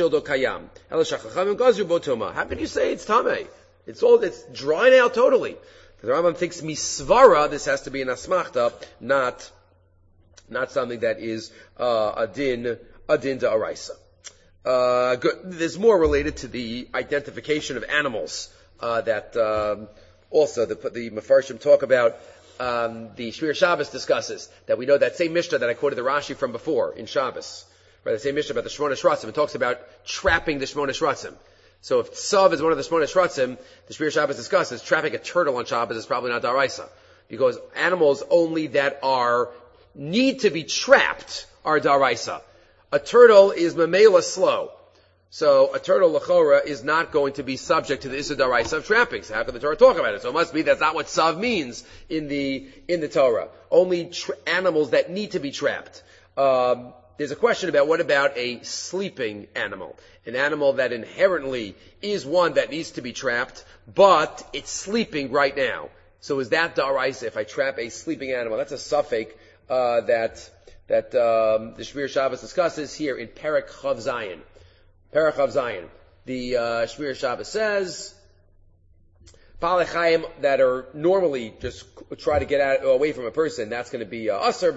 Speaker 1: it's tamei? It's all, it's dried out totally. The Rambam thinks misvara, this has to be an asmachta, not, not something that is, uh, a din, a din da'araisa. Uh, good. There's more related to the identification of animals, uh, that, um, also the, the Mefarshim talk about, um, the Shmir Shabbos discusses, that we know that same Mishnah that I quoted the Rashi from before, in Shabbos. Right, the same Mishnah about the Shmonesh Ratzim. It talks about trapping the Shmonesh Ratzim. So if Tzav is one of the Shmonesh Ratzim, the Shmir Shabbos discusses trapping a turtle on Shabbos is probably not Daraisa. Because animals only that are, need to be trapped are Daraisa. A turtle is Mamela slow. So a turtle, Lachora, is not going to be subject to the Issa Daraisa of trapping. So how can the Torah talk about it? So it must be that's not what Tzav means in the, in the Torah. Only tra- animals that need to be trapped. Um, There's a question about what about a sleeping animal? An animal that inherently is one that needs to be trapped, but it's sleeping right now. So is that da'araisa if I trap a sleeping animal? That's a suffix uh, that that um, the Shmir Shabbos discusses here in Perek Chav Zayin. Perek Chav Zayin. The uh, Shmir Shabbos says, Baalei Chayim that are normally just try to get out, away from a person, that's going to be uh, Asr,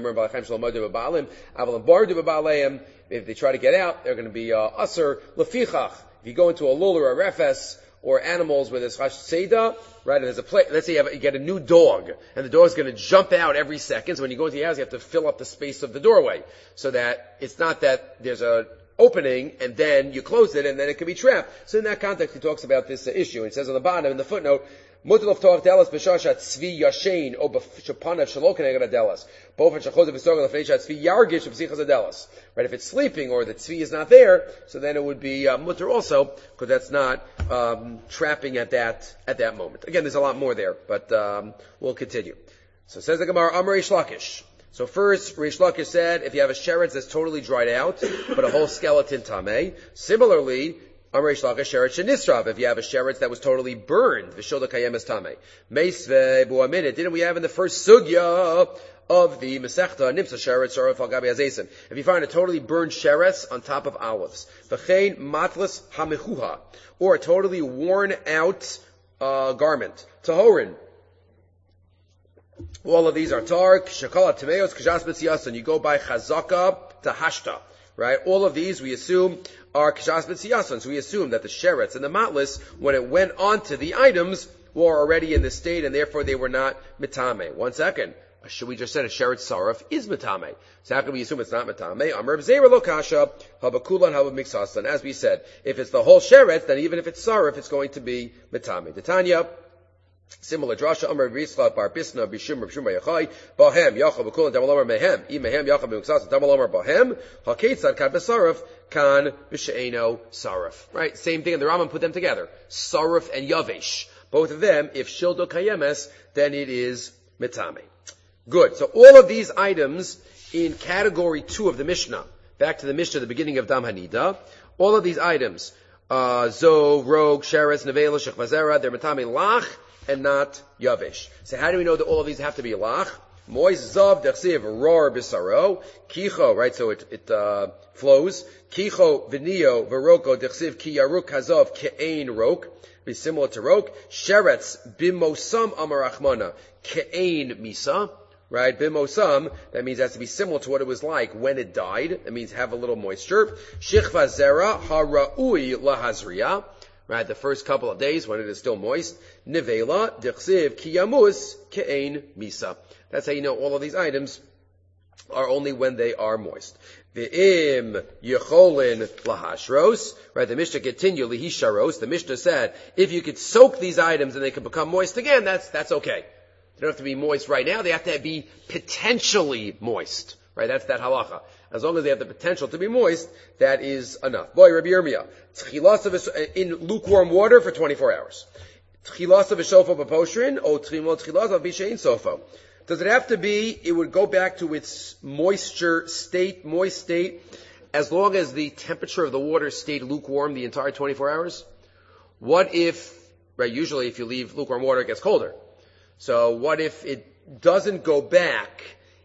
Speaker 1: if they try to get out, they're going to be uh, Asr, Lefichach. If you go into a lul or a refes, or animals where there's Chash Seda, right, and there's a place, let's say you, have, you get a new dog, and the dog's going to jump out every second, so when you go into the house, you have to fill up the space of the doorway, so that it's not that there's a opening, and then you close it, and then it can be trapped. So in that context, he talks about this uh, issue. He says on the bottom, in the footnote, Mutal of Torah Delas B'Shashat Tzvi Yashin O B'Shapanav Shalok Neged Adelas. Both in Shachoz V'Sorgal L'Fneishat Tzvi Yargish B'Sichas Adelas. Right? If it's sleeping or the Tzvi is not there, so then it would be uh, mutter also, because that's not um, trapping at that at that moment. Again, there's a lot more there, but um, we'll continue. So says the Gemara, Amar Reish Lakish. So first, Reish Lakish said, if you have a sheretz that's totally dried out, but a whole skeleton tameh. Similarly, Amar Reish Lakish, sheretz shenisrav. If you have a sheretz that was totally burned, v'shoda kayemes tameh. Meisve bu'aminit. Didn't we have in the first sugya of the Masechta, Nimsa Sheretz, or Al Gabi Azesim. If you find a totally burned sheretz on top of olives, V'chein matlas hamechuha, or a totally worn out uh, garment, Tahorin. All of these are tar, shakala, tameos, kajas b'tziyasan. You go by chazaka to hashta, right? All of these we assume are kajas b'tziyasan. So we assume that the sheretz and the matlas, when it went onto the items, were already in this state, and therefore they were not mitame. One second. Should we just said a sheretz saraf is matame? So how can we assume it's not matame? Amr b'zeira lo kasha, habakulan habamiksasan. As we said, if it's the whole sheretz, then even if it's saraf, it's going to be matame. Titania. Similar drasha, Amr Risla Bar Bisna Bishum Bishum Yachai Bahem Yachav B'Kulan Damal Amar Mehem I Mehem Yachav B'Muksas Damal Amar Bahem Haketzad Kad B'Saraf Kan B'She'eno Saraf. Right, same thing. And the Rambam put them together. Saraf and Yavesh. Both of them, if Shildo Kayemes, then it is Mitame. Good. So all of these items in category two of the Mishnah, back to the Mishnah, the beginning of Dam Hanida, all of these items, uh, Zo, Rog, Sheretz, Nevela, Shech Vazera, they're Mitame Lach, and not Yavish. So how do we know that all of these have to be Lach? Mois Zav Dechsiv Ror Bisaro, Kicho, right, so it, it, uh, flows. Kicho Vinio Veroko Dechsiv Ki Yaruk Hazov Ke'ein Rok, be similar to Rok. Sheretz Bimosam Amarachmana Ke'ein Misa, right, Bimosam, that means it has to be similar to what it was like when it died. That means have a little moisture. Shechva Zera Hara'ui Lahazriya, right, the first couple of days when it is still moist. Nevela, Dechsiv, Kiyamus, Ke'ein, Misa. That's how you know all of these items are only when they are moist. Ve'im, Yecholin, Lahashros. Right, the Mishnah continued, Lihisharos. The Mishnah said, if you could soak these items and they could become moist again, that's, that's okay. They don't have to be moist right now. They have to be potentially moist. Right, that's that halacha. As long as they have the potential to be moist, that is enough. Boy, Rabbi Yirmiyah, in lukewarm water for twenty-four hours. Does it have to be, it would go back to its moisture state, moist state, as long as the temperature of the water stayed lukewarm the entire twenty-four hours? What if, right, usually if you leave lukewarm water, it gets colder. So what if it doesn't go back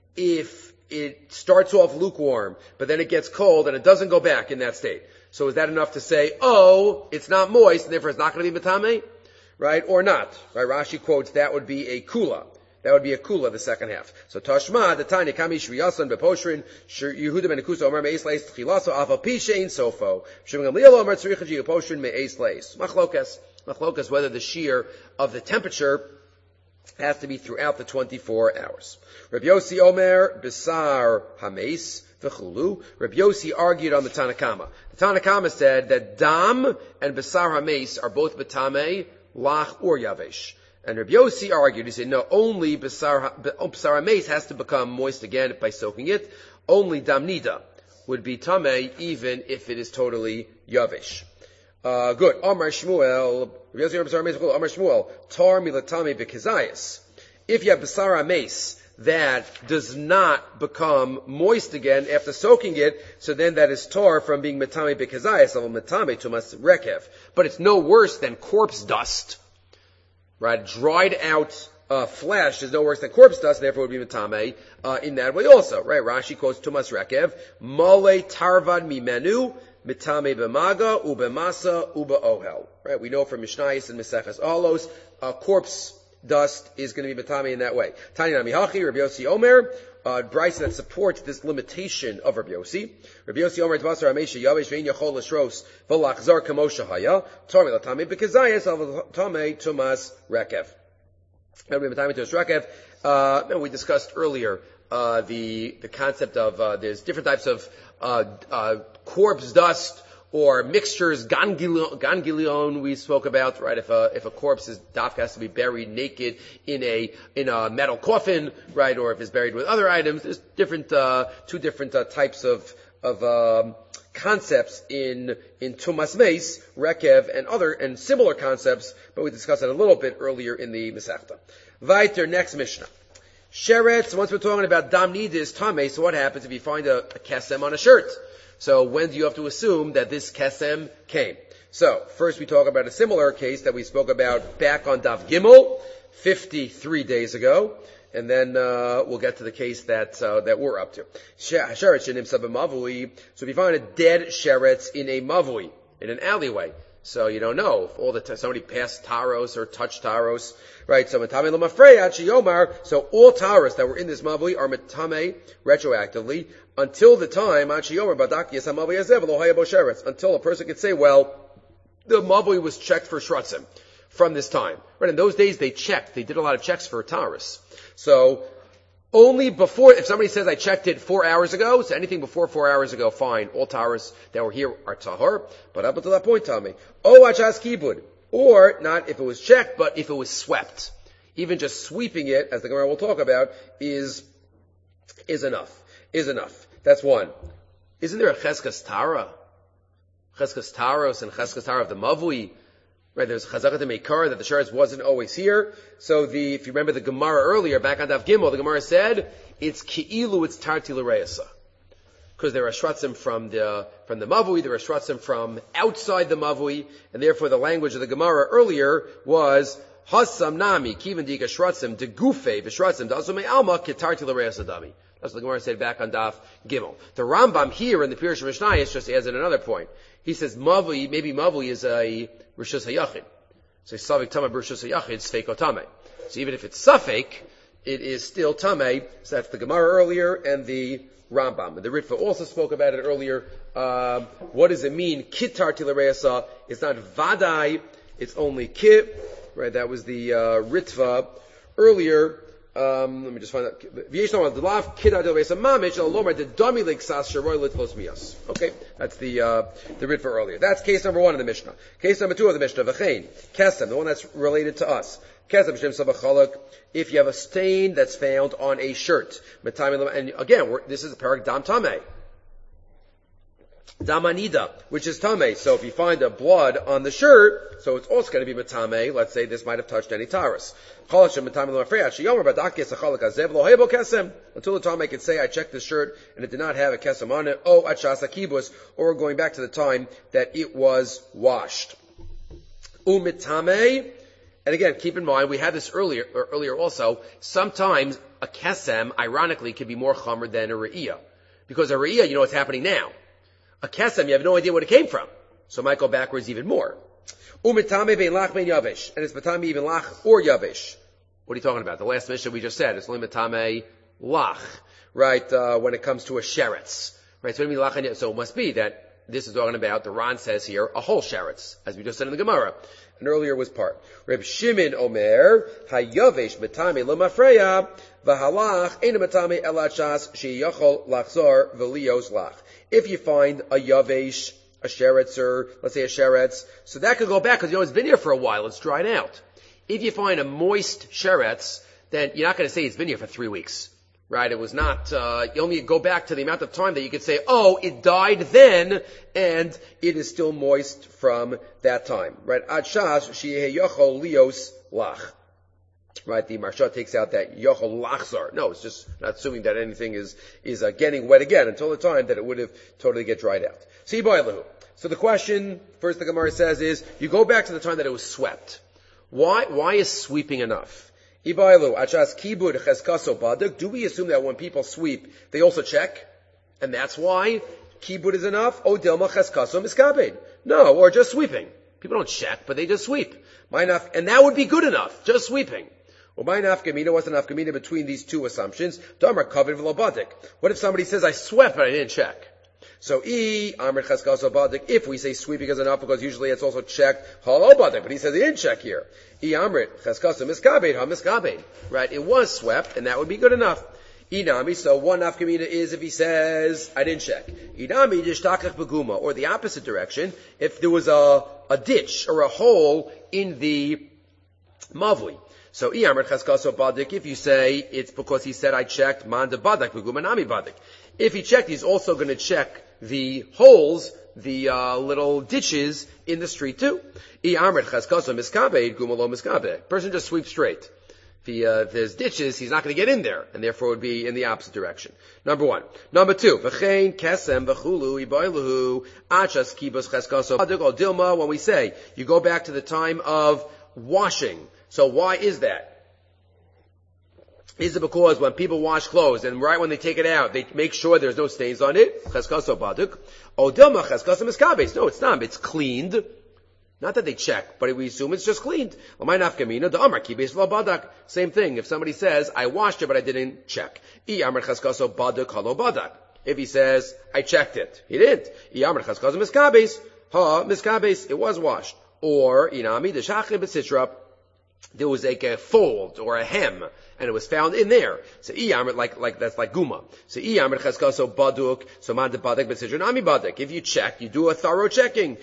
Speaker 1: if it starts off lukewarm, but then it gets cold and it doesn't go back in that state? So is that enough to say, oh, it's not moist, and therefore it's not going to be matame? Right? Or not? Right? Rashi quotes, that would be a kula. That would be a kula, the second half. So Tashma, the Tanya, Kami Shriyasan, Beposhrin, Yehuda ben Akusa, Omer Me'es Leis, Tchilaso, Alpha Pishain Sofo, Shemim Gamliel, Omer Tzrichaji, Beposhrin, Me'es Leis. Machlokas. Machlokas, whether the shear of the temperature has to be throughout the twenty-four hours. Rabbi Yossi Omer, Besar Hames, V'chulu. Rabbi Yossi argued on the Tanakama. The Tanakama said that Dam and Besar Hames are both Betame, Lach, or Yavesh. And Rabbi Yossi argued, he said, no, only Besar, Besar Hames has to become moist again by soaking it. Only Dam Nida would be Tameh, even if it is totally Yavesh. Uh, good. Amar Shmuel, Rabbi Yossi Besar Hames, Amar Shmuel, Tar Milatami Bekizayas. If you have Besar Hames that does not become moist again after soaking it, so then that is tar from being metame bekazayas, of metame tumas rekev. But it's no worse than corpse dust, right? Dried out uh, flesh is no worse than corpse dust, therefore it would be metame uh, in that way also, right? Rashi quotes tumas rekev, male tarvad mimenu, metame b'maga, ubemasa, uba ohel. Right? We know from Mishnayos and Meseches Olos, uh, corpse dust is going to be matame in that way. Tani Nami Hachi, Rabbi Yossi Omer, uh, Bryce that supports this limitation of Rabbi Yossi. Rabbi Yossi Omer, Tvasar Amesha, Yavesh, Vein Yachol Lashros, V'lachzar Kamosha Haya, Tormi Latame, Bekazayas, Al-Tame, Tumas, Rekev. Rabbi Matame, Tumas, Rekev. Uh, we discussed earlier, uh, the, the concept of, uh, there's different types of, uh, uh, corpse dust, or mixtures, gangilion, gangilion we spoke about, right? If a, if a corpse's dafka has to be buried naked in a, in a metal coffin, right? Or if it's buried with other items, there's different, uh, two different uh, types of, of, um, concepts in, in Tumas Meis, Rekev, and other, and similar concepts, but we discussed it a little bit earlier in the Masechta. Weiter, next Mishnah. Sheretz, once we're talking about Dam Nidis, Tameh, so what happens if you find a, a kesem on a shirt? So when do you have to assume that this kesem came? So, first we talk about a similar case that we spoke about back on Daf Gimel, fifty-three days ago, and then uh, we'll get to the case that uh, that we're up to. Sheretz shenim sabamavui. So if you find a dead sheretz in a mavui, in an alleyway, so you don't know if all the t- somebody passed taros or touched taros, right? So matame l'mafreya chiyomar. So all taros that were in this mavui are matame retroactively until the time chiyomar badak yes mavui azev lo hayabo sheretz, until a person could say, well, the mavui was checked for shratzim from this time. Right? In those days they checked. They did a lot of checks for taros. So only before, if somebody says I checked it four hours ago, so anything before four hours ago, fine. All taharas that were here are tahar. But up until that point, tell me. Oh, achas kibud. Or, not if it was checked, but if it was swept. Even just sweeping it, as the Gemara will talk about, is, is enough. Is enough. That's one. Isn't there a cheskas tara? Cheskas taros and cheskas tara of the mavui. Right, there's Chazakat Meikar that the sheretz wasn't always here. So the, if you remember the Gemara earlier, back on Daf Gimel, the Gemara said, it's Ki'ilu, it's Tarti L'Reisa. Because there are shratzim from the, from the Mavui, there are shratzim from outside the Mavui, and therefore the language of the Gemara earlier was, Hasam Nami, Kivan Dika Shratzim, De Gufe, Vishratzim, Dazume Alma, Kitarti L'Reisa Dami. That's what the Gemara said back on Daf Gimel. The Rambam here in the Pirush Mishnayos just adds in another point. He says Mavui, maybe Mavui is a Rishus HaYachid. So Savik Tameh Rishus HaYachid, Sfeiko Tameh. So even if it's Safek, it is still Tameh. So that's the Gemara earlier and the Rambam. And the Ritva also spoke about it earlier. Um, what does it mean? Kitar Tilareasa. It's not Vadai, it's only Kit. Right, that was the uh, Ritva earlier. Um, let me just find out. Okay, that's the uh, the Ritva earlier. That's case number one of the Mishnah. Case number two of the Mishnah, V'chein, Kesem, the one that's related to us. Kesem Shem Savachalak, if you have a stain that's found on a shirt. And again, we're, this is a parak Dam Tameh. Damanida, which is Tameh. So if you find a blood on the shirt, so it's also going to be Matame. Let's say this might have touched any taras. Until the time I could say I checked this shirt and it did not have a kesem on it. Oh, achasa kibus, or going back to the time that it was washed. Umitame, and again, keep in mind, we had this earlier, or earlier also, sometimes a kesem, ironically, can be more chomer than a re'iyah. Because a re'iyah, you know what's happening now. A kesem, you have no idea where it came from. So it might go backwards even more. Umitame bein lach bein yavish. And it's matame even lach or yavish. What are you talking about? The last mission we just said, it's only matame lach. Right, uh, when it comes to a sheretz. Right, so, lach, so it must be that this is talking about, the Ran says here, a whole sheretz, as we just said in the Gemara. And earlier was part. Reb Shimon Omer, hayavish matame lo mafreya, v'halach ein matame elachas sheyachol lachzor v'lios lach. If you find a yavesh, a sheretz, or let's say a sheretz, so that could go back because you know it's been here for a while, it's dried out. If you find a moist sheretz, then you're not going to say it's been here for three weeks, right? It was not. Uh, you only go back to the amount of time that you could say, oh, it died then, and it is still moist from that time, right? Ad shas sheyeh yachol lios lach. Right, the Marsha takes out that yochol lachzar. No, it's just not assuming that anything is is uh, getting wet again until the time that it would have totally get dried out. So the question, first the Gemara says, is you go back to the time that it was swept. Why why is sweeping enough? Do we assume that when people sweep, they also check, and that's why kibud is enough? No, or just sweeping. People don't check, but they just sweep. And that would be good enough, just sweeping. Well, my nafkamina, what's the nafkamina between these two assumptions? Damar kavod v'lo. What if somebody says, I swept, but I didn't check? So, I, amr cheskaso badik, if we say sweeping is enough, because usually it's also checked, halo badik, but he says he didn't check here. I, amr cheskaso miskabed, ha miskabed. Right, it was swept, and that would be good enough. Inami, so one nafkamina is if he says, I didn't check. Inami dishtakach beguma, or the opposite direction, if there was a, a ditch or a hole in the mavli. So iyamr chaskaso badik, if you say it's because he said I checked, manda badak beguma nami badik. If he checked, he's also going to check the holes, the uh, little ditches in the street too. Iyamr chaskaso miskabe, guma lo miskabe. Person just sweeps straight. If, he, uh, if there's ditches, he's not going to get in there, and therefore would be in the opposite direction. Number one. Number two. V'chein kesem v'chulu iboiluhu achas kibus cheskaso baduk dilma. When we say you go back to the time of washing, so why is that? Is it because when people wash clothes and right when they take it out, they make sure there's no stains on it? Cheskaso baduk. O dilma cheskaso miskabes. No, it's not. It's cleaned. Not that they check, but we assume it's just cleaned. Same thing. If somebody says, I washed it, but I didn't check. If he says, I checked it, he didn't. It was washed. Or, there was like a fold or a hem, and it was found in there. So like like that's like guma. So baduk, so man badek b'sitra nami badek. If you check, you do a thorough checking.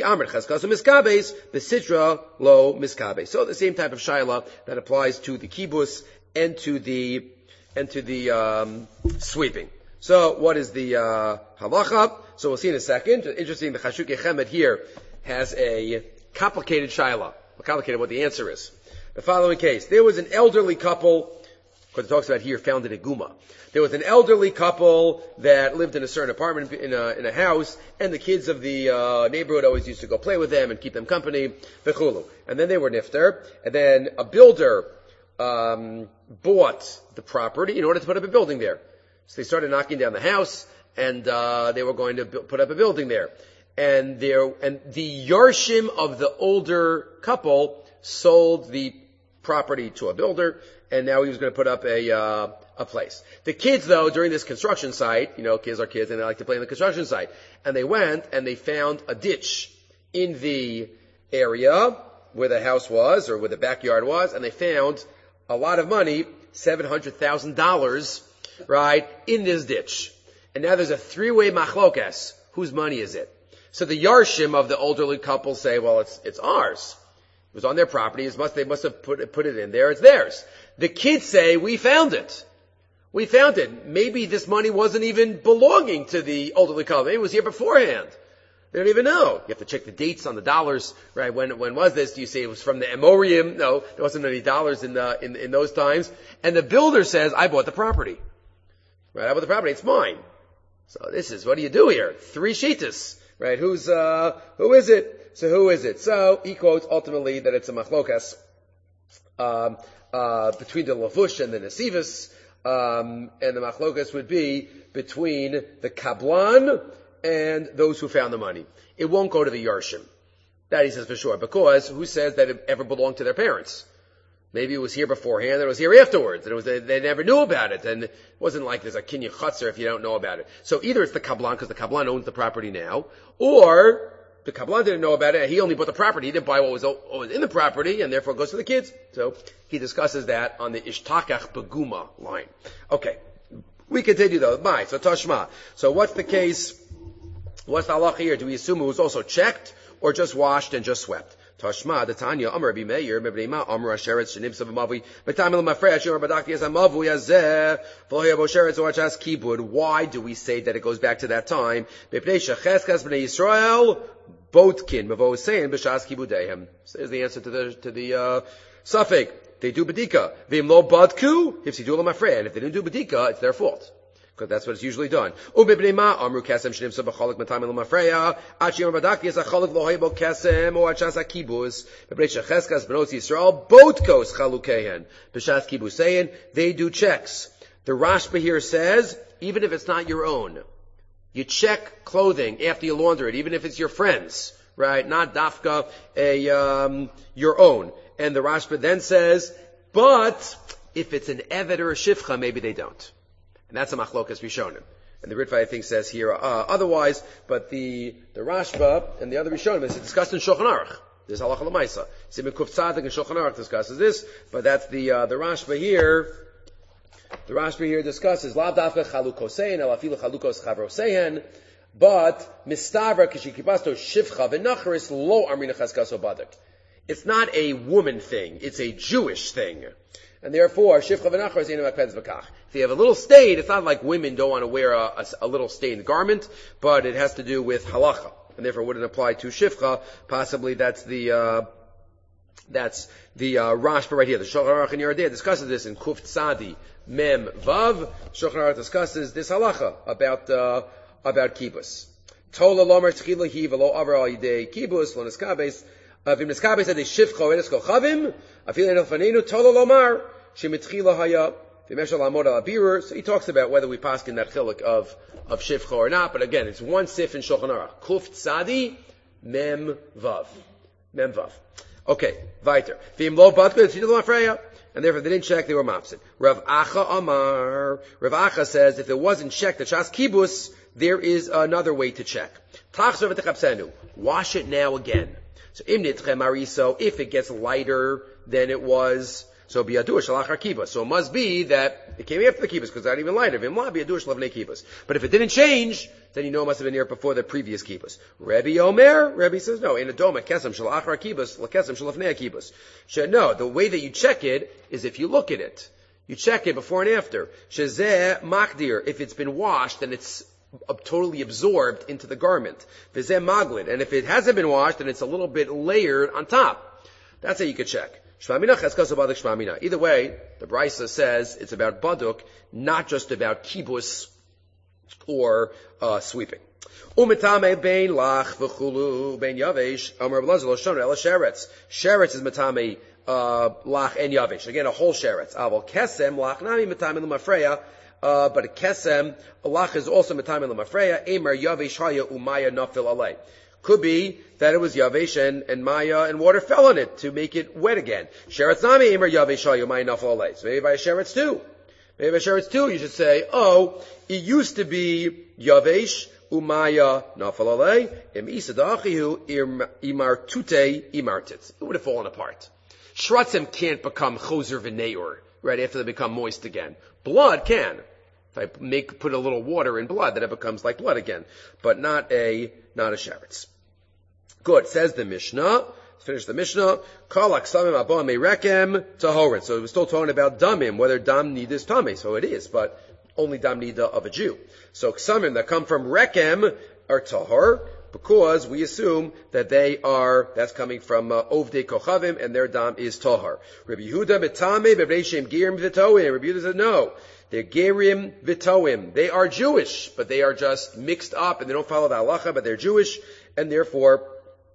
Speaker 1: Miskabes b'sitra lo miskabes. So the same type of shaila that applies to the kibus and to the and to the um, sweeping. So what is the uh, halacha? So we'll see in a second. Interesting. The Chashukei Chemed here has a complicated shaila. Complicated what the answer is. The following case. There was an elderly couple, because it talks about here, found in a guma. There was an elderly couple that lived in a certain apartment in a, in a house, and the kids of the uh, neighborhood always used to go play with them and keep them company, v'chulu. And then they were nifter, and then a builder um, bought the property in order to put up a building there. So they started knocking down the house, and uh, they were going to bu- put up a building there. And there, and the yarshim of the older couple sold the property to a builder, and now he was going to put up a uh, a place. The kids, though, during this construction site, you know, kids are kids, and they like to play in the construction site, and they went and they found a ditch in the area where the house was, or where the backyard was, and they found a lot of money, seven hundred thousand dollars, right, in this ditch. And now there's a three-way machlokas. Whose money is it? So the yarshim of the elderly couple say, well, it's it's ours. It was on their property. It must, they must have put, put it in there. It's theirs. The kids say, we found it. We found it. Maybe this money wasn't even belonging to the elderly couple. Maybe it was here beforehand. They don't even know. You have to check the dates on the dollars, right? When, when was this? Do you say it was from the Emorium? No, there wasn't any dollars in the, in, in those times. And the builder says, I bought the property. Right? I bought the property. It's mine. So this is, what do you do here? Three shitas. Right? Who's, uh, who is it? So who is it? So he quotes ultimately that it's a machlokas, um, uh, between the lavush and the nesivus, um, and the machlokas would be between the kablan and those who found the money. It won't go to the yarshim. That he says for sure, because who says that it ever belonged to their parents? Maybe it was here beforehand, and it was here afterwards, and it was, they, they never knew about it, and it wasn't like there's a kinyan chutzner if you don't know about it. So either it's the kablan, because the kablan owns the property now, or the kablan didn't know about it, and he only bought the property, he didn't buy what was, what was in the property, and therefore it goes to the kids. So he discusses that on the ishtakach beguma line. Okay. We continue though. Bye. So tashma. So what's the case? What's the halacha here? Do we assume it was also checked, or just washed and just swept? Tashma, the Tanya, Amr Rabbi Meir, Rabbi Ma, Amr Asheretz, Shenib Sav Mavui, Betamil Mafrei, Asher Badaki as a Mavui Azeh, V'loya Bosheretz Orachas Kibud. Why do we say that it goes back to that time? Bepnei Shecheskas Bnei Yisrael, Botkin, Mavo Sein, B'shas Kibudehem. So there's the answer to the, to the, uh, suffix. They do Bedika. V'im lo Badku, if they do Mafrei, and if they didn't do Bedika, it's their fault. Because that's what it's usually done. Ubibnei ma amru kasem shnim so b'cholek matamim l'mafreya achi yom badaki es acholek lohebo kasem or achas akibus b'brei shecheskas b'nos Yisrael botkos chalukehen b'shas kibusein. They do checks. The Rashba here says even if it's not your own, you check clothing after you launder it, even if it's your friend's, right? Not dafka a um, your own. And the Rashba then says, but if it's an eved or a shifcha, maybe they don't. And that's a machlokas Rishonim. And the Ritva, I think, says here uh, otherwise, but the the Rashba and the other Rishonim is discussed in Shulchan Aruch. There's halacha l'maisa. Simon Kuf Tzadik and Shulchan Aruch discusses this, but that's the uh, the Rashba here The Rashba here discusses lav dafka chalukosein el afilu chalukos chavrosein, but mistavra kishikibasto shivcha v'nacharis lo amrina chaskaso badik. It's not a woman thing; it's a Jewish thing, and therefore shivcha v'nacharis inu makpedz v'kach. If you have a little stain, it's not like women don't want to wear a, a, a little stained garment, but it has to do with halacha, and therefore wouldn't apply to shivcha. Possibly that's the uh, that's the uh, Rashba right here. The Shulchan Aruch in Yeridea discusses this in Kuf Tzadi Mem Vav. Shulchan Aruch discusses this halacha about uh, about kibbutz. Tola lomer tchila hi v'lo avar al yidei kibbutz lo neskabes v'im neskabes adei shivcha v'enes kochavim afil enel fanenu tola lomar shemitchila haya v'meshal amod al abirur. So he talks about whether we pass in that chiluk of of shivcha or not. But again, it's one sif in Shulchan Aruch. Kuf Tzadi Mem Vav. Mem Vav. Okay, weiter. V'im lo batku tzidul mafreya. And therefore they didn't check, they were mopsin. Rav Acha Amar. Rav Acha says if it wasn't checked, the Shas Kibbutz, there is another way to check. Tachzor v'techapsenu. Wash it now again. So im nitchem mariso, if it gets lighter than it was, so biyadur shalach kibbutz. So it must be that it came after the kibbutz because it's not even lighter. V'im la biyadur shlavnei kibbutz. But if it didn't change, then you know it must have been here before the previous kibbutz. Rebbe Omer, Rebbe says no. In a doma kesem shalach kibbutz, lakesem shalafnei kibbutz. No, the way that you check it is if you look at it. You check it before and after. Shezeh makdir. If it's been washed, then it's totally absorbed into the garment. V'zeh maglid. And if it hasn't been washed, then it's a little bit layered on top. That's how you could check. Either way, the Brisa says it's about baduk, not just about kibbutz or uh, sweeping. Umitame bein lach v'chulu bein yavesh. Amar Blazer lo shonu ela sheretz. Sheretz is mitame uh, lach and yavesh. Again, a whole sheretz. Aval kesem lach nami mitame l'mafreya. Uh, but a kesem lach is also mitame l'mafreya. Emer yavesh haya umaya nafil alei. Could be that it was yavesh and, and maya and water fell on it to make it wet again. Sheretz nami emer yavesh haya umaya nafil alei. So maybe by a sheretz too. Maybe by a sheretz too, you should say, oh, it used to be yavesh umaya nafil alei im isadachihu imar tute imartit. It would have fallen apart. Shratzim can't become choser v'neur right after they become moist again. Blood can. If I make put a little water in blood, then it becomes like blood again, but not a not a sheretz. Good. Says the Mishnah. Let's finish the Mishnah. Kalak samim abam merekem tahorin. So we're still talking about damim, whether dam nida is tame. So it is, but only dam nida of a Jew. So ksamim that come from rekem are tahor, because we assume that they are, that's coming from uh, ovdei kochavim, and their dam is tahor. Rabbi Yehuda betame bevreishem gerim v'toim. Rabbi Yehuda said no. They're gerim v'toim. They are Jewish, but they are just mixed up, and they don't follow the halacha, but they're Jewish, and therefore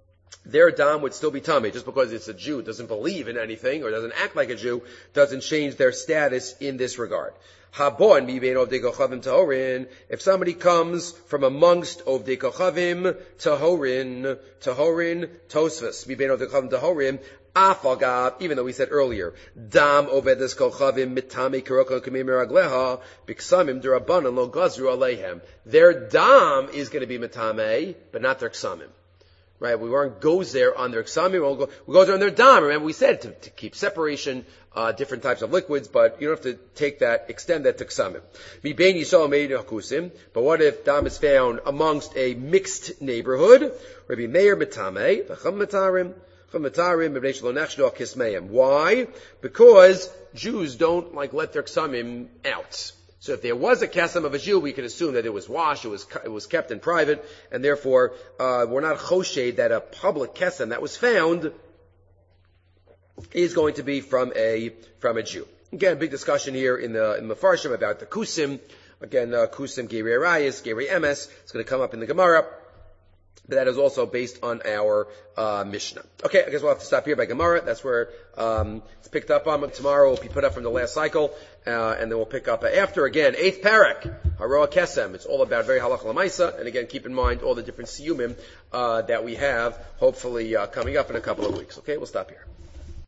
Speaker 1: their dam would still be tamei. Just because it's a Jew, doesn't believe in anything, or doesn't act like a Jew, doesn't change their status in this regard. Habon mi bein ovdei kochavim tahorin. If somebody comes from amongst ovdei kochavim tahorin, tahorin tosfos mi bein ovdei kochavim tahorin. Afagav, even though we said earlier, dam ovedes kochavim mitame kiroko kamim meragleha biksamim derabanan lo gazru aleihem. Their dam is going to be mitame, but not their ksamim. Right? We weren't goes there on their ksamim. We'll go, we go there on their dam. Remember, we said to, to keep separation, uh, different types of liquids, but you don't have to take that, extend that to ksamim. Mi bein yisrael meid hakusim. But what if dam is found amongst a mixed neighborhood? Rabbi Meir mitame, v'cham mitarim. Why? Because Jews don't like let their ksamim out. So if there was a kesem of a Jew, we could assume that it was washed, it was it was kept in private, and therefore uh, we're not choshed that a public kesem that was found is going to be from a from a Jew. Again, big discussion here in the in the Mefarshim about the kusim. Again, uh, kusim gerei arayis, gerei emes. It's going to come up in the Gemara. But that is also based on our uh, Mishnah. Okay, I guess we'll have to stop here by Gemara. That's where um, it's picked up on. Tomorrow will be put up from the last cycle, uh, and then we'll pick up after, again, eighth parak, Haroa Kesem. It's all about very halach l'maisa, and again, keep in mind all the different siyumim uh, that we have, hopefully uh, coming up in a couple of weeks. Okay, we'll stop here.